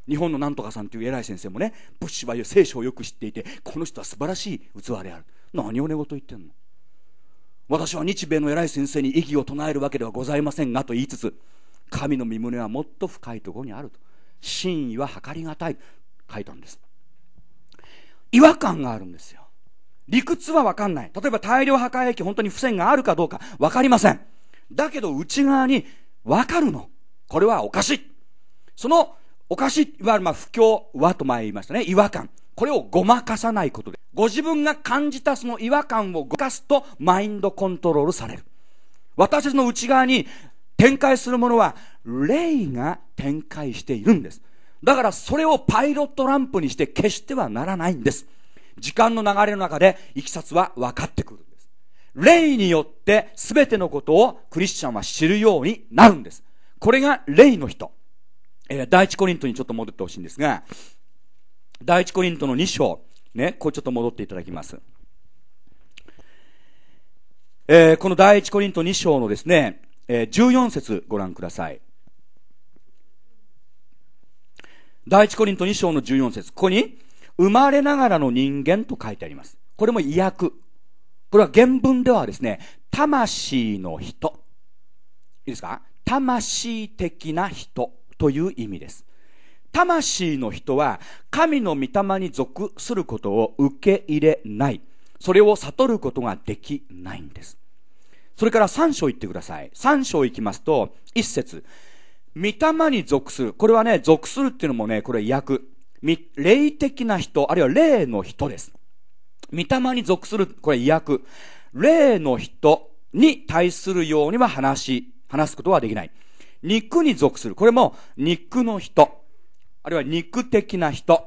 C: 日本のなんとかさんという偉い先生もね、ブッシュは聖書をよく知っていて、この人は素晴らしい器である。何を寝言言ってんの。私は日米の偉い先生に異議を唱えるわけではございませんがと言いつつ、神の身胸はもっと深いところにあると、真意は計りがたいと書いたんです。違和感があるんですよ。理屈は分かんない。例えば大量破壊兵器、本当に不戦があるかどうか分かりません。だけど内側に分かるの。これはおかしい。そのおかしい、いわゆる不協和と前言いましたね。違和感。これをごまかさないことで、ご自分が感じたその違和感をごまかすとマインドコントロールされる。私たちの内側に展開するものは霊が展開しているんです。だからそれをパイロットランプにして消してはならないんです。時間の流れの中でいきさつは分かってくるんです。霊によって全てのことをクリスチャンは知るようになるんです。これが霊の人。第一コリントにちょっと戻ってほしいんですが、第一コリントの2章、ね、これちょっと戻っていただきます。この第一コリント2章のですね、14節ご覧ください。第一コリント2章の14節、ここに生まれながらの人間と書いてあります。これも意訳。これは原文ではですね、魂の人。いいですか？魂的な人という意味です。魂の人は神の御霊に属することを受け入れない。それを悟ることができないんです。それから3章言ってください。3章行きますと、1節。御霊に属する。これはね、属するっていうのもね、これ訳。霊的な人、あるいは霊の人です。御霊に属する、これ訳。霊の人に対するようには話すことはできない。肉に属する。これも肉の人。あるいは肉的な人。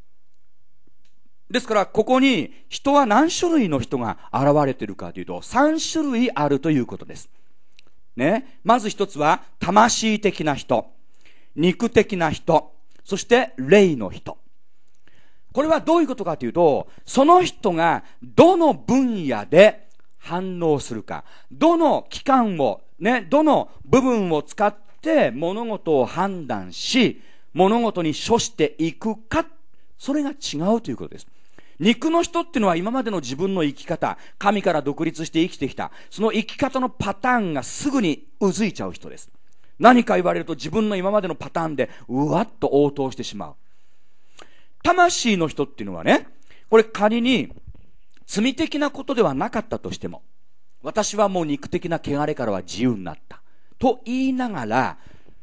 C: ですから、ここに人は何種類の人が現れているかというと、3種類あるということです。ね。まず一つは、魂的な人、肉的な人、そして霊の人。これはどういうことかというと、その人がどの分野で反応するか、どの器官を、ね、どの部分を使って物事を判断し、物事に処していくか、それが違うということです。肉の人っていうのは今までの自分の生き方、神から独立して生きてきた、その生き方のパターンがすぐにうずいちゃう人です。何か言われると自分の今までのパターンでうわっと応答してしまう。魂の人っていうのはね、これ仮に罪的なことではなかったとしても、私はもう肉的な汚れからは自由になったと言いながら、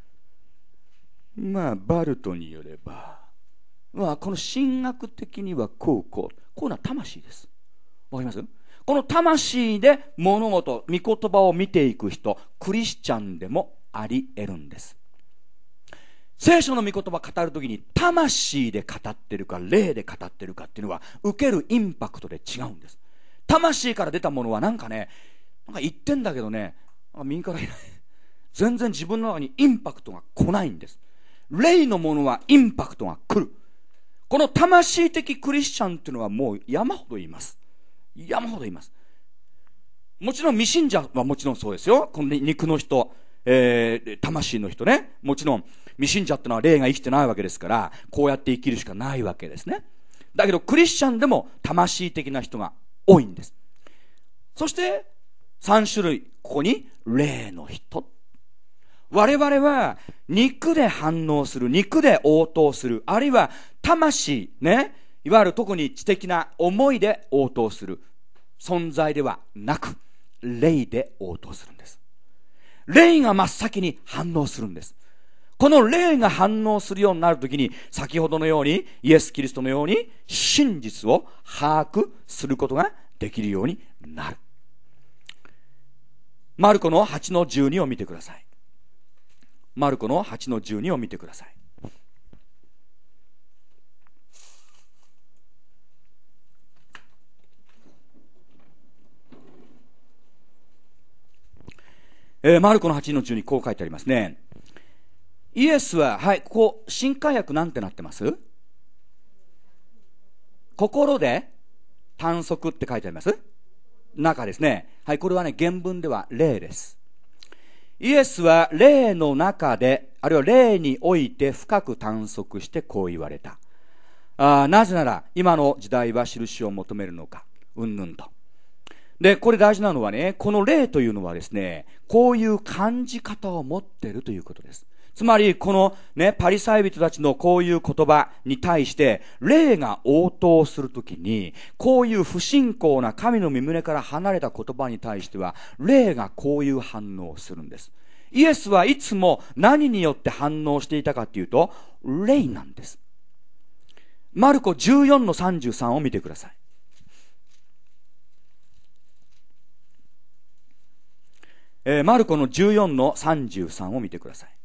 C: バルトによれば、この神学的にはこういうのは魂です。わかります？この魂で物事、御言葉を見ていく人、クリスチャンでもあり得るんです。聖書の御言葉を語るときに魂で語ってるか霊で語ってるかっていうのは受けるインパクトで違うんです。魂から出たものはなんか言ってんだけどね、右からいない。全然自分の中にインパクトが来ないんです。霊のものはインパクトが来る。この魂的クリスチャンっていうのはもう山ほどいます。山ほどいます。もちろん未信者はもちろんそうですよ。この肉の人、魂の人ね。もちろん未信者ってのは霊が生きてないわけですから、こうやって生きるしかないわけですね。だけどクリスチャンでも魂的な人が多いんです。そして3種類、ここに霊の人。我々は肉で反応する、肉で応答する、あるいは魂ね、いわゆる特に知的な思いで応答する存在ではなく、霊で応答するんです。霊が真っ先に反応するんです。この霊が反応するようになるときに、先ほどのようにイエス・キリストのように真実を把握することができるようになる。マルコの8の12を見てください。マルコの8の12を見てください。マルコの8の12、こう書いてありますね。イエスは、ここ新海訳なんてなってます？心で探索って書いてあります？中ですね。これはね、原文では霊です。 イエスは霊の中で、あるいは霊において深く探索してこう言われた。なぜなら今の時代は印を求めるのか、うんぬんと。で、これ大事なのはね、この霊というのはですね、こういう感じ方を持っているということです。つまり、このね、パリサイ人たちのこういう言葉に対して、霊が応答するときに、こういう不信仰な神の御胸から離れた言葉に対しては、霊がこういう反応をするんです。イエスはいつも何によって反応していたかというと、霊なんです。マルコ14の33を見てください。マルコの14の33を見てください。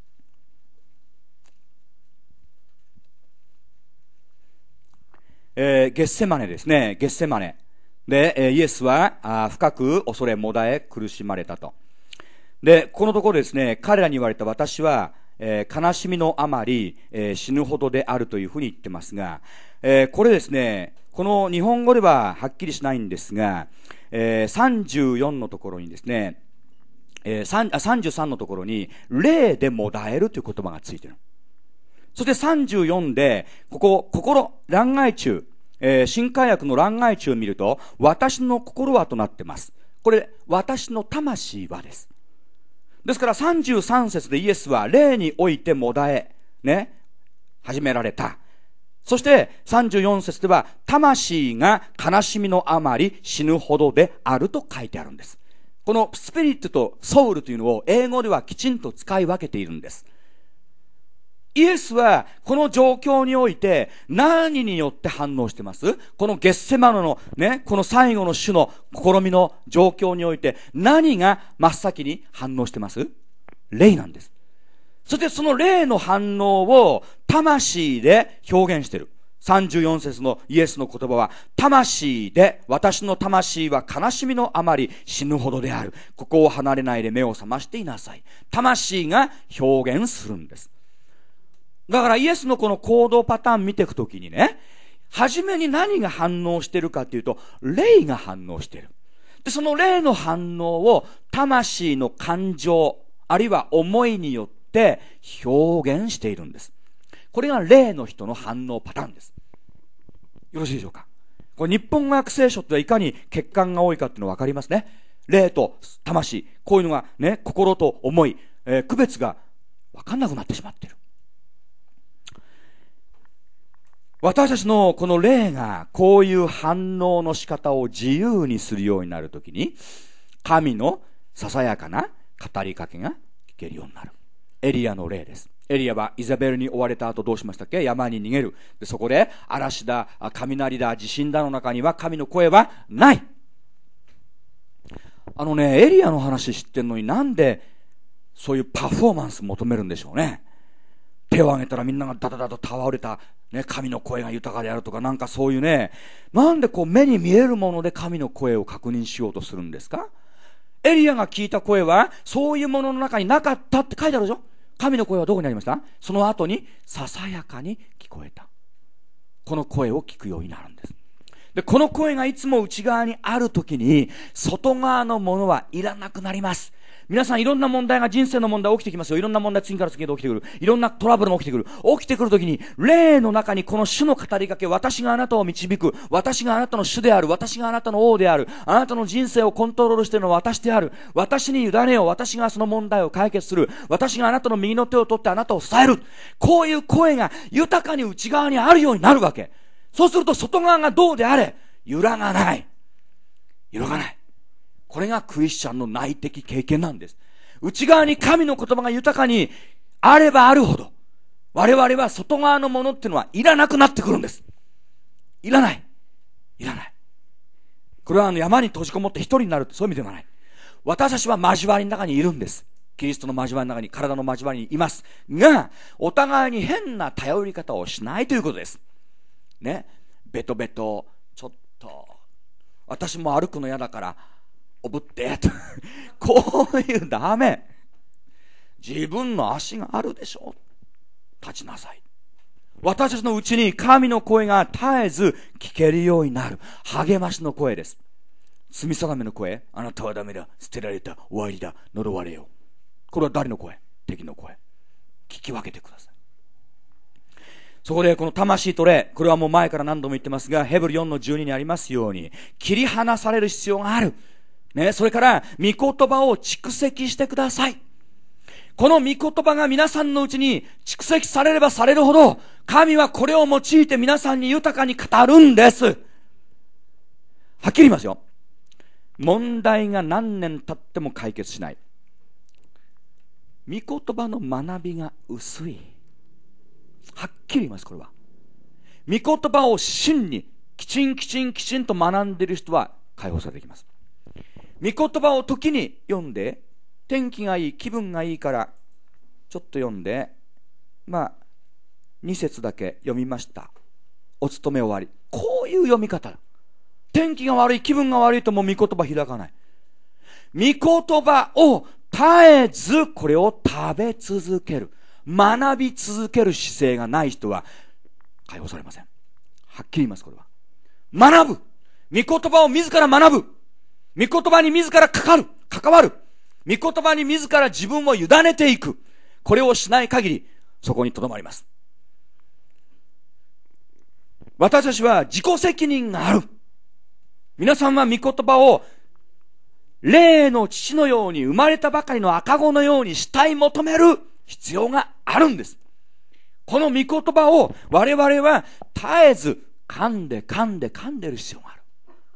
C: ゲッセマネですね。ゲッセマネで、イエスは深く恐れもだえ苦しまれたと。で、このところですね、彼らに言われた私は、悲しみのあまり、死ぬほどであるというふうに言ってますが、これですね、この日本語でははっきりしないんですが、34のところにですね、33のところに霊でもだえるという言葉がついている。そして34で、欄外中、新海訳の欄外中を見ると、私の心はとなってます。これ、私の魂はです。ですから33節でイエスは霊においてもだえ、ね、始められた。そして34節では、魂が悲しみのあまり死ぬほどであると書いてあるんです。このスピリットとソウルというのを英語ではきちんと使い分けているんです。イエスはこの状況において何によって反応してます？このゲッセマネのね、この最後の主の試みの状況において何が真っ先に反応してます？霊なんです。そしてその霊の反応を魂で表現している。34節のイエスの言葉は、魂で、私の魂は悲しみのあまり死ぬほどである。ここを離れないで目を覚ましていなさい。魂が表現するんです。だからイエスのこの行動パターン見ていくときにね、初めに何が反応しているかというと、霊が反応している。で、その霊の反応を魂の感情、あるいは思いによって表現しているんです。これが霊の人の反応パターンです。よろしいでしょうか。これ日本語訳聖書っていかに欠陥が多いかっていうの分かりますね。霊と魂、こういうのがね、心と思い、区別が分かんなくなってしまっている。私たちのこの霊がこういう反応の仕方を自由にするようになるときに、神のささやかな語りかけが聞けるようになる。エリアの霊です。エリアはイザベルに追われた後どうしましたっけ？山に逃げる。で、そこで嵐だ、雷だ、地震だの中には神の声はない。エリアの話知ってんのになんでそういうパフォーマンス求めるんでしょうね。手を挙げたらみんながダダダと倒れた、ね、神の声が豊かであるとか、なんかそういうね、なんでこう目に見えるもので神の声を確認しようとするんですか？エリアが聞いた声はそういうものの中になかったって書いてあるでしょ。神の声はどこにありました？その後にささやかに聞こえた。この声を聞くようになるんです。で、この声がいつも内側にあるときに外側のものはいらなくなります。皆さんいろんな問題が、人生の問題起きてきますよ。いろんな問題次から次へと起きてくる。いろんなトラブルも起きてくる。起きてくるときに、霊の中にこの主の語りかけ、私があなたを導く。私があなたの主である。私があなたの王である。あなたの人生をコントロールしているのは私である。私に委ねよう。私がその問題を解決する。私があなたの右の手を取ってあなたを支える。こういう声が豊かに内側にあるようになるわけ。そうすると外側がどうであれ、揺らがない。揺らがない。これがクリスチャンの内的経験なんです。内側に神の言葉が豊かにあればあるほど、我々は外側のものっていうのはいらなくなってくるんです。いらない。いらない。これは山に閉じこもって一人になるってそういう意味ではない。私たちは交わりの中にいるんです。キリストの交わりの中に、体の交わりにいますが、お互いに変な頼り方をしないということです。ね。ベトベト、ちょっと、私も歩くの嫌だから、おぶってこういうダメ。自分の足があるでしょ。立ちなさい。私たちのうちに神の声が絶えず聞けるようになる励ましの声です。罪定めの声。あなたはダメだ、捨てられた、終わりだ、呪われよ。 これは誰の声？敵の声。聞き分けてください。そこでこの魂と霊、これはもう前から何度も言ってますが、ヘブル4の12にありますように、切り離される必要がある。ね、それから、御言葉を蓄積してください。この御言葉が皆さんのうちに蓄積されればされるほど、神はこれを用いて皆さんに豊かに語るんです。はっきり言いますよ。問題が何年経っても解決しない。御言葉の学びが薄い。はっきり言います、これは。御言葉を真にきちんと学んでいる人は解放されてきます。御言葉を時に読んで、天気がいい、気分がいいからちょっと読んで、2節だけ読みました。お勤め終わり。こういう読み方。天気が悪い、気分が悪いともう御言葉開かない。御言葉を絶えずこれを食べ続ける。学び続ける姿勢がない人は解放されません。はっきり言います、これは。学ぶ。御言葉を自ら学ぶ。御言葉に自ら関わる。御言葉に自ら自分を委ねていく。これをしない限り、そこにとどまります。私たちは自己責任がある。皆さんは御言葉を霊の父のように生まれたばかりの赤子のように慕い求める必要があるんです。この御言葉を我々は絶えず噛んでる必要がある。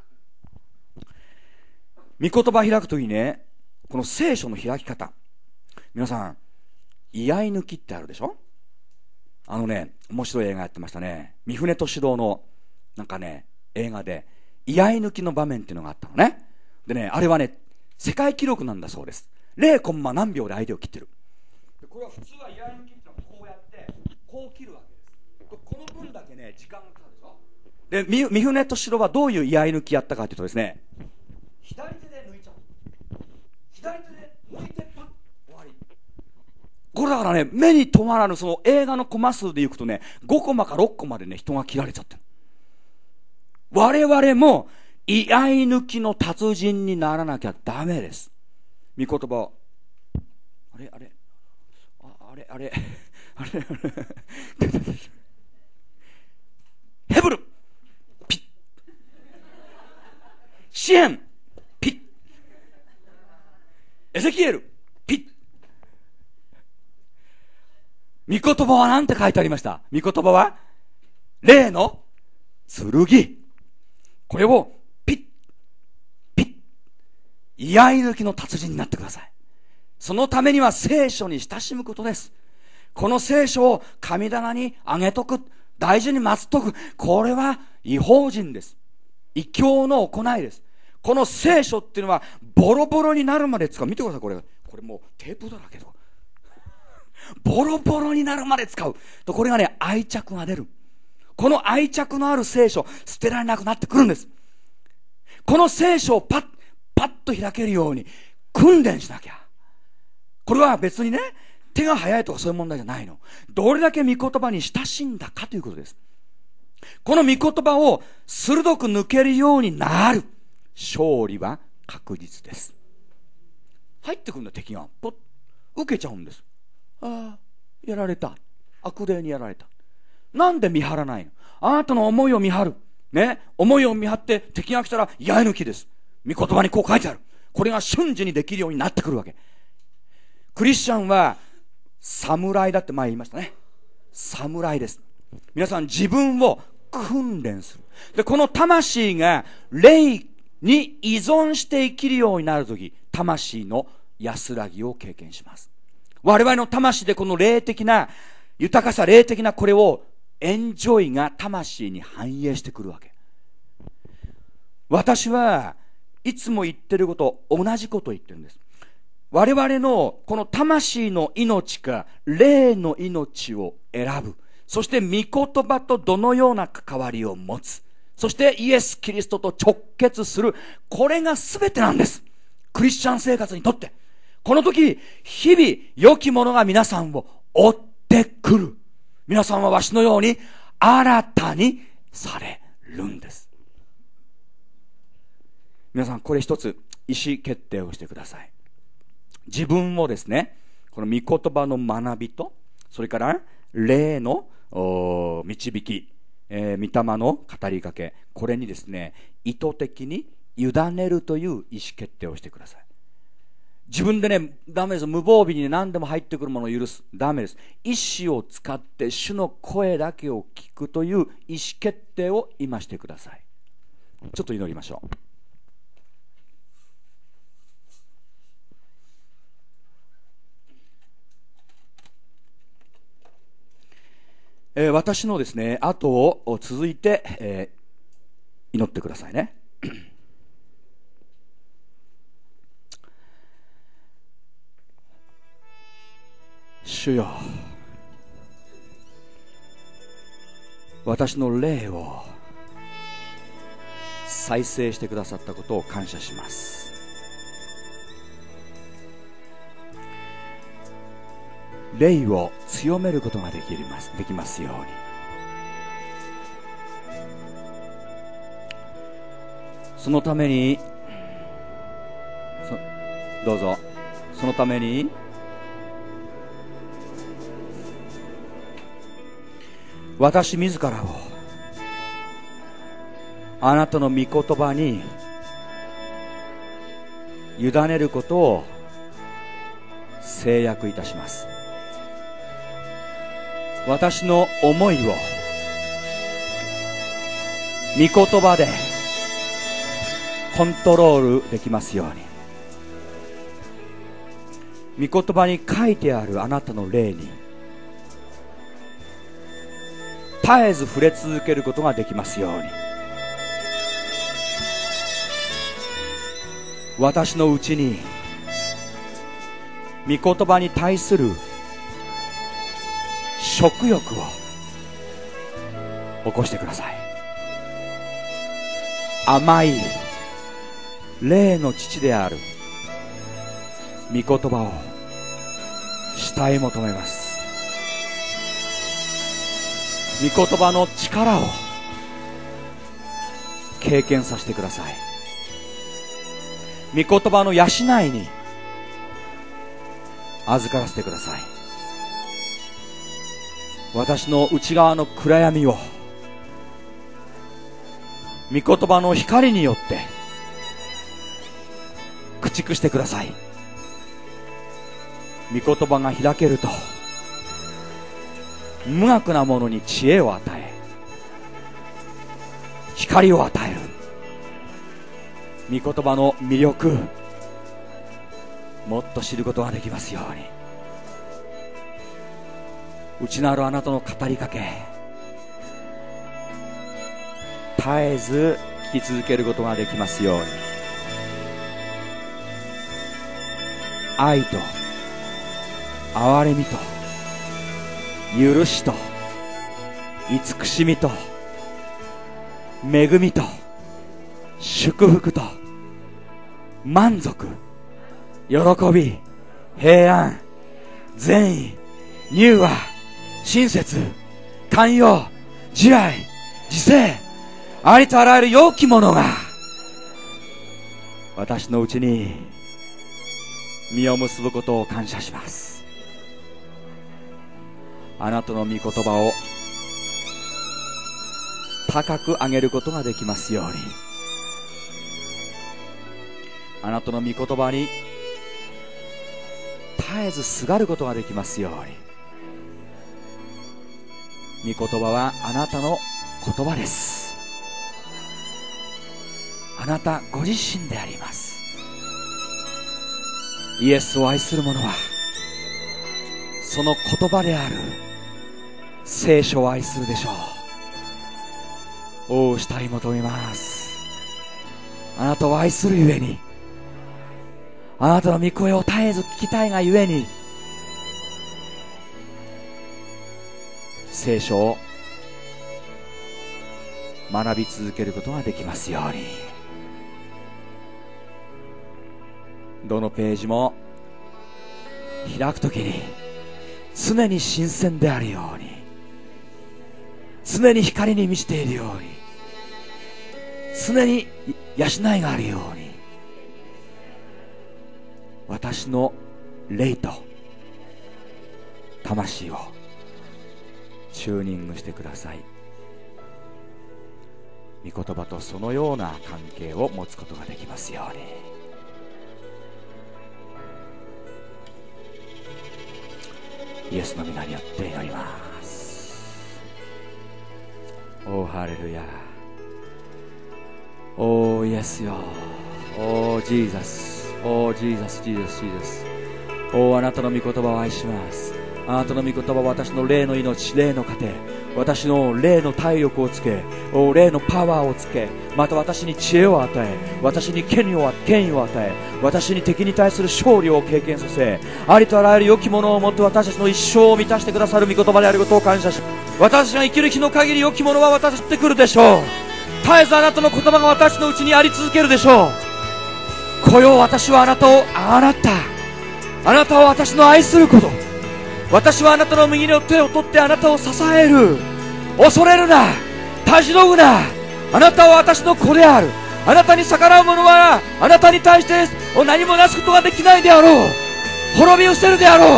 C: 御言葉開くときにね、この聖書の開き方。皆さん、居合抜きってあるでしょ？面白い映画やってましたね。三船敏郎の映画で居合抜きの場面っていうのがあったのね。でね、あれはね、世界記録なんだそうです。0コンマ何秒で相手を切ってる。でこれは普通は居合抜きってのはこうやってこう切るわけです。この分だけね、時間がかかるでしょ。で、三船敏郎はどういう居合抜きやったかというとですね、左手で抜いちゃう。左手で抜いてパッ、終わり。これだからね、目に留まらぬその映画のコマ数でいくとね、5コマか6コマでね、人が切られちゃってる。我々も居合抜きの達人にならなきゃダメです。御言葉をヘブルピッ、シエンピッ、エゼキエルピッ。御言葉は何て書いてありました？御言葉は霊の剣。これをピッピッ、居合抜きの達人になってください。そのためには聖書に親しむことです。この聖書を神棚にあげとく、大事に祀っとく、これは異邦人です。異教の行いです。この聖書っていうのはボロボロになるまで使う。見てください、これもうテープだらけどボロボロになるまで使うと、これがね、愛着が出る。この愛着のある聖書、捨てられなくなってくるんです。この聖書をパッと開けるように訓練しなきゃ。これは別にね、手が早いとかそういう問題じゃないの。どれだけ御言葉に親しんだかということです。この御言葉を鋭く抜けるようになる。勝利は確実です。入ってくるんだ、敵が。ポッ、受けちゃうんです。やられた。悪霊にやられた。なんで見張らないの？あなたの思いを見張る。ね。思いを見張って敵が来たら居合抜きです。御言葉にこう書いてある。これが瞬時にできるようになってくるわけ。クリスチャンは侍だって前言いましたね。侍です。皆さん自分を訓練する。で、この魂が霊に依存して生きるようになるとき、魂の安らぎを経験します。我々の魂でこの霊的な豊かさ、霊的なこれをエンジョイが魂に反映してくるわけ。私はいつも言ってること、同じことを言ってるんです。我々のこの魂の命か霊の命を選ぶ。そして御言葉とどのような関わりを持つ。そしてイエス・キリストと直結する。これが全てなんです。クリスチャン生活にとって。この時、日々良きものが皆さんを追ってくる。皆さんはわしのように新たにされるんです。皆さんこれ一つ意思決定をしてください。自分をですね、 この御言葉の学びと、それから霊の導き、御霊の語りかけ、これにですね、意図的に委ねるという意思決定をしてください。自分でね、ダメです。無防備に何でも入ってくるものを許す。ダメです。意志を使って主の声だけを聞くという意思決定を今してください。ちょっと祈りましょう。私のですね、後を続いて、祈ってくださいね。主よ、私の霊を再生してくださったことを感謝します。霊を強めることができますように。そのためにどうぞ。そのために私自らをあなたの御言葉に委ねることを制約いたします。私の思いを御言葉でコントロールできますように、御言葉に書いてあるあなたの霊に絶えず触れ続けることができますように、私のうちに御言葉に対する食欲を起こしてください。甘い霊の父である御言葉を慕い求めます。御言葉の力を経験させてください。御言葉の養いに預からせてください。私の内側の暗闇を御言葉の光によって駆逐してください。御言葉が開けると無学なものに知恵を与え、光を与える。御言葉の魅力、もっと知ることができますように。内なるあなたの語りかけ、絶えず聞き続けることができますように。愛と憐れみと許しと慈しみと恵みと祝福と満足、喜び、平安、善意、柔和、親切、寛容、慈愛、自制、ありとあらゆる良きものが私のうちに実を結ぶことを感謝します。あなたの御言葉を高く上げることができますように、あなたの御言葉に絶えずすがることができますように。御言葉はあなたの言葉です。あなたご自身であります。イエスを愛する者はその言葉である聖書を愛するでしょう。おう、慕い求めます。あなたを愛するゆえに、あなたの御声を絶えず聞きたいがゆえに、聖書を学び続けることができますように。どのページも開くときに常に新鮮であるように、常に光に満ちているように、常に養いがあるように、私の霊と魂をチューニングしてください。御言葉とそのような関係を持つことができますように。イエスの皆によって祈ります。おーハレルヤ、おーイエスよ、おージーザス、おージーザス、ジーザス、ジーザス。おーあなたの御言葉を愛します。あなたの御言葉は私の霊の命、霊の糧、私の霊の体力をつけ、霊のパワーをつけ、また私に知恵を与え、私に権威を与え、私に敵に対する勝利を経験させ、ありとあらゆる良きものをもって私たちの一生を満たしてくださる御言葉であることを感謝し、私が生きる日の限り良きものは私ってくるでしょう。絶えずあなたの言葉が私のうちにあり続けるでしょう。今宵私はあなたをあなたを私の愛すること、私はあなたの右の手を取ってあなたを支える。恐れるな、たじろぐな。あなたは私の子である。あなたに逆らう者はあなたに対して何もなすことができないであろう。滅び失せるであろう。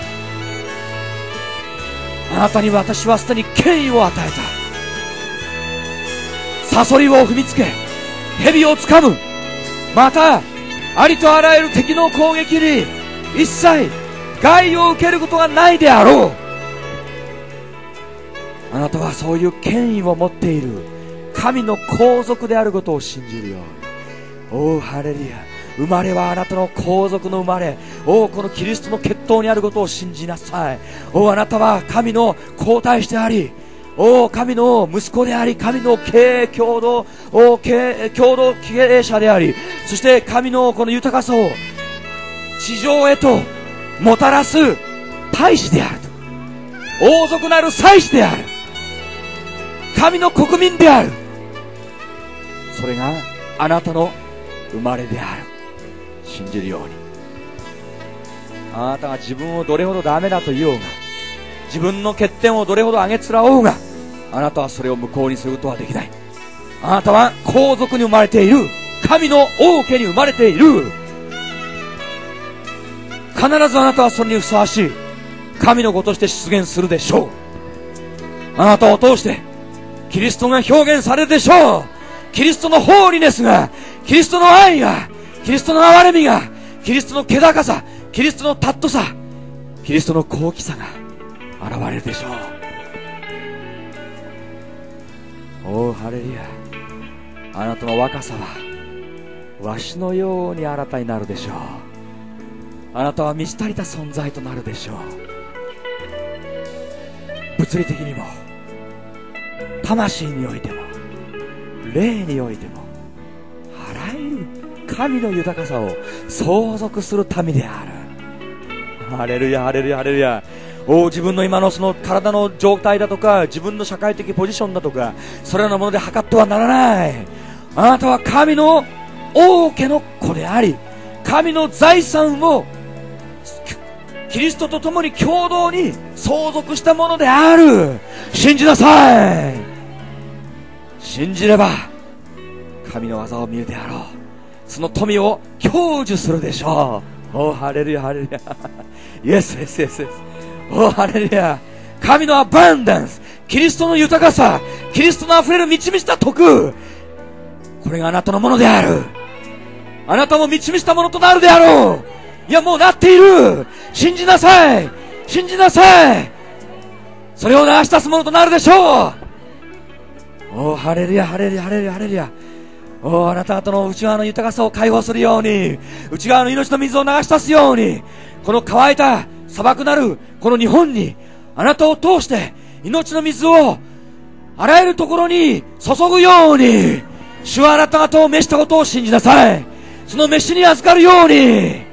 C: あなたに私はすでに権威を与えた。サソリを踏みつけ、蛇をつかむ。またありとあらゆる敵の攻撃に一切害を受けることがないであろう。あなたはそういう権威を持っている神の皇族であることを信じるように。おおハレルヤ、生まれはあなたの皇族の生まれ、おおこのキリストの血統にあることを信じなさい。おおあなたは神の皇太子であり、おお神の息子であり、神の共同経営者であり、そして神のこの豊かさを地上へともたらす大使であると、王族なる祭司である、神の国民である。それがあなたの生まれである。信じるように。あなたが自分をどれほどダメだと言おうが、自分の欠点をどれほど上げつらおうが、あなたはそれを無効にすることはできない。あなたは皇族に生まれている。神の王家に生まれている。必ずあなたはそれにふさわしい神の子として出現するでしょう。あなたを通してキリストが表現されるでしょう。キリストのホーリネスが、キリストの愛が、キリストの憐れみが、キリストの気高さ、キリストの尊さ、キリストの高貴さが現れるでしょう。おおハレルヤ、あなたの若さはわしのように新たになるでしょう。あなたは満ち足りた存在となるでしょう。物理的にも魂においても霊においてもあらゆる神の豊かさを相続する民である。ハレルヤハレルヤハレルヤ。自分の今のその体の状態だとか、自分の社会的ポジションだとか、それらのもので測ってはならない。あなたは神の王家の子であり、神の財産をキリストと共に共同に相続したものである。信じなさい。信じれば神の技を見るであろう。その富を享受するでしょう。おーハレルヤハレルヤイエスイエスイエスイエス。おーハレルヤ。神のアバンダンス、キリストの豊かさ、キリストのあふれる満ち満ちた徳、これがあなたのものである。あなたも満ち満ちたものとなるであろう。いやもうなっている。信じなさい。信じなさい。それを流し出すものとなるでしょう。おーハレルヤハレルヤハレルヤハレルヤ。おーあなた方の内側の豊かさを解放するように、内側の命の水を流し出すように、この乾いた砂漠なるこの日本にあなたを通して命の水をあらゆるところに注ぐように、主はあなた方を召したことを信じなさい。その召しに預かるように。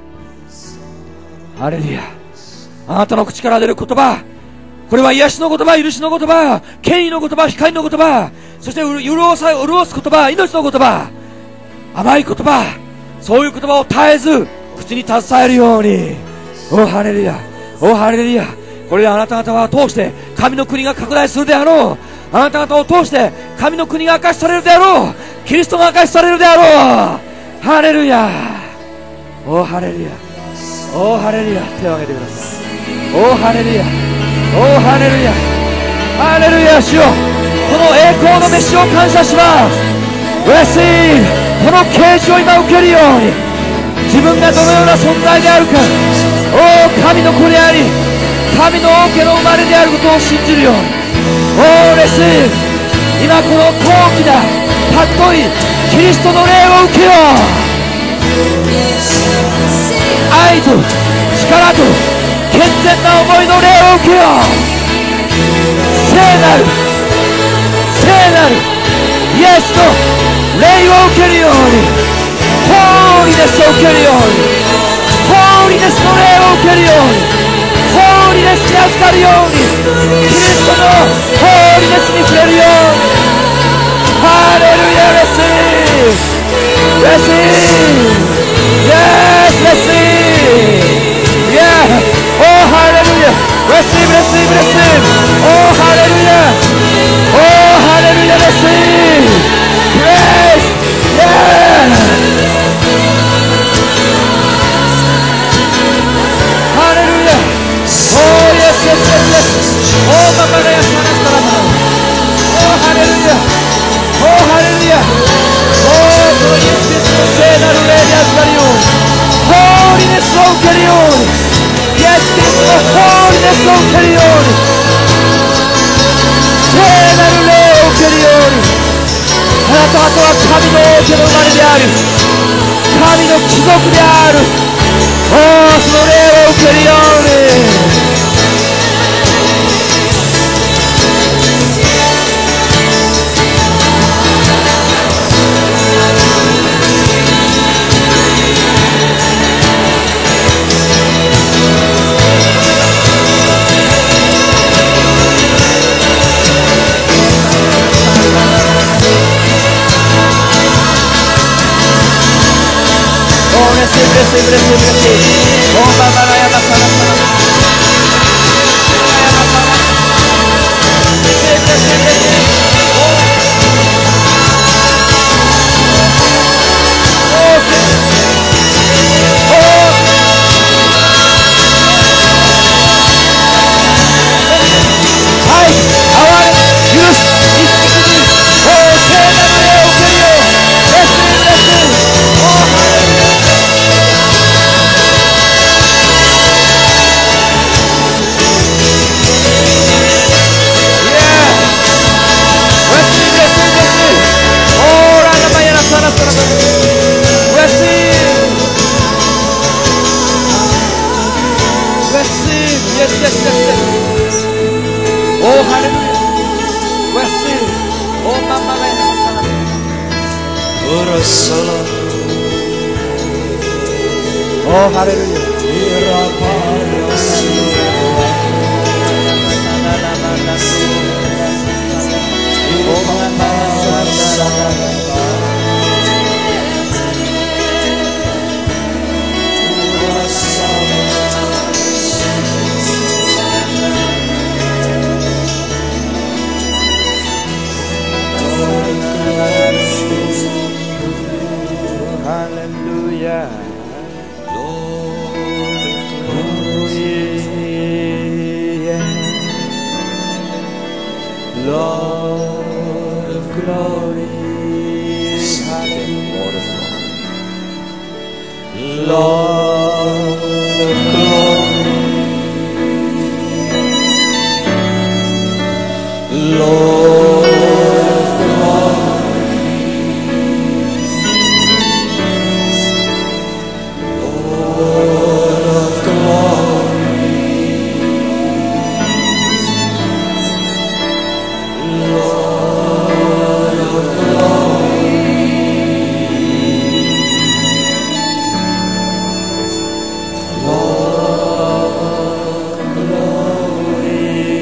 C: ハレルヤ。あなたの口から出る言葉、これは癒しの言葉、許しの言葉、権威の言葉、光の言葉、そして潤す言葉、命の言葉、甘い言葉、そういう言葉を絶えず口に携えるように。おハレルヤ、おハレルヤ。これであなた方は通して神の国が拡大するであろう。あなた方を通して神の国が明かしされるであろう。キリストが明かしされるであろう。ハレルヤ。おハレルヤ、おハレルヤ。手を挙げてください。 おーハレルヤ、おーハレルヤ、ハレルヤ。主よ、この栄光の飯を感謝します。Receive、この啓示を今受けるように、自分がどのような存在であるか、おー神の子であり、神の王家の生まれであることを信じるように、おーReceive、今この高貴な尊いキリストの霊を受けよう。愛と力と健全な思いの霊を受けよう。聖なるイエスの霊を受けるように、ホーリネスを受けるように、ホーリネスの霊を受けるように、ホーリネスに預かるように、キリストのホーリネスに触れるように。ハレルヤ、Receive Yes, Receive Yeah, Oh Hallelujah Receive Oh Hallelujah Oh Hallelujah Receive Praise Yeah Hallelujah Oh yes Oh Mama ya sana Oh Hallelujah Oh, hallelujah! Oh, このイエス・キリストの聖なる霊に預かるように、ホーリネスを受けるように、イエス・キリストのホーリネスを受けるように、聖なる霊を受けるように、あなた方は神の王家の生まれであり、神の貴族である。おー、その霊を受けるように。Oh, Baba, ya pasará. Oh, hallelujah. Hallelujah. Lord of glory, hallelujah. Lord of glory, Lord of glory, Lord of glory. Lord of glory, Lord of glory.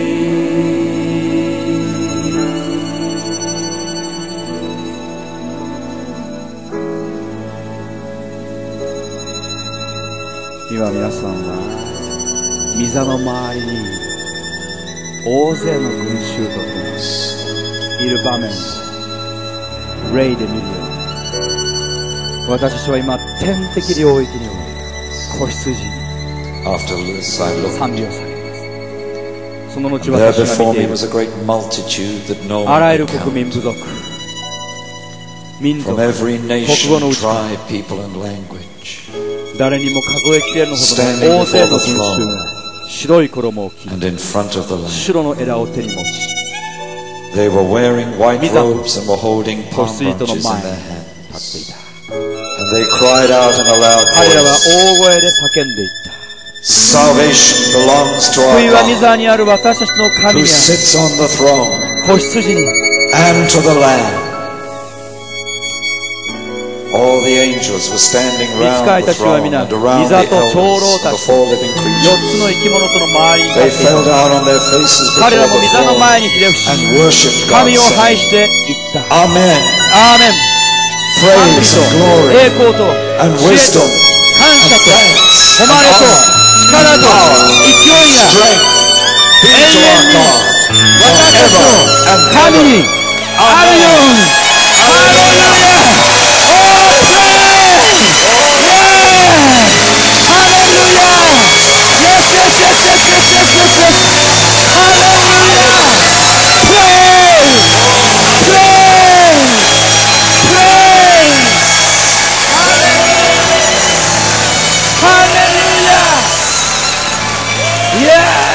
C: Now, 皆さんは御座の周りに大勢の群衆と共にいる場面を霊で見るように、私たちは今天的領域において子羊に
D: After this I looked,
C: 賛美をされます。その後
D: and there
C: 私が
D: before
C: 見てい
D: me
C: る
D: was a great multitude that no
C: あら
D: one
C: ゆる
D: could
C: 国民
D: count,
C: 部族民
D: from
C: 族
D: every
C: 国
D: nation,
C: 語のうちから
D: tribe, people, and language.
C: 誰にも数えきれぬほど
D: Standing
C: の大勢
D: before
C: の
D: the
C: 群衆
D: throne
C: が白い衣を着
D: And in front of the Lamb,
C: 白の枝を手に持ち
D: they were wearing white
C: Misa-
D: robes and were holding
C: 子
D: palm
C: 羊との
D: branches in
C: 前
D: their
C: に立ってい
D: hands.
C: た
D: And they cried out in a loud
C: 彼らは
D: voice,
C: 大声で叫んでいった
D: Salvation belongs to
C: 救いは
D: our
C: 御
D: God,
C: 座にある私たちの神
D: who
C: にあ
D: sits on the throne,
C: る子羊に
D: and to the Lamb. All the angels were standing
C: 御
D: round
C: 使い
D: the
C: たちは
D: throne
C: 皆
D: and
C: 御
D: around
C: 座
D: the
C: と長老
D: elders
C: た
D: and
C: ち
D: the four living
C: 4 つ
D: creatures.
C: の生き物との周りに
D: They
C: 立ってい
D: fell
C: た
D: down on their faces
C: 彼
D: before
C: らも
D: the
C: 御座の
D: throne
C: 前にひれ伏し
D: and worshipped God,
C: 神を拝
D: saying,
C: して言った
D: Amen.
C: アーメン
D: Praise and
C: 賛美
D: glory
C: と栄光と
D: and
C: 知恵
D: wisdom
C: と感
D: and
C: 謝と
D: thanks
C: 誉
D: and
C: れと
D: honor
C: 力
D: and
C: と
D: power
C: 勢
D: and
C: いが
D: strength be to our God
C: 私たち
D: forever
C: の
D: and
C: 神
D: ever.
C: にあるように
D: Hallelujah.
C: Hallelujah!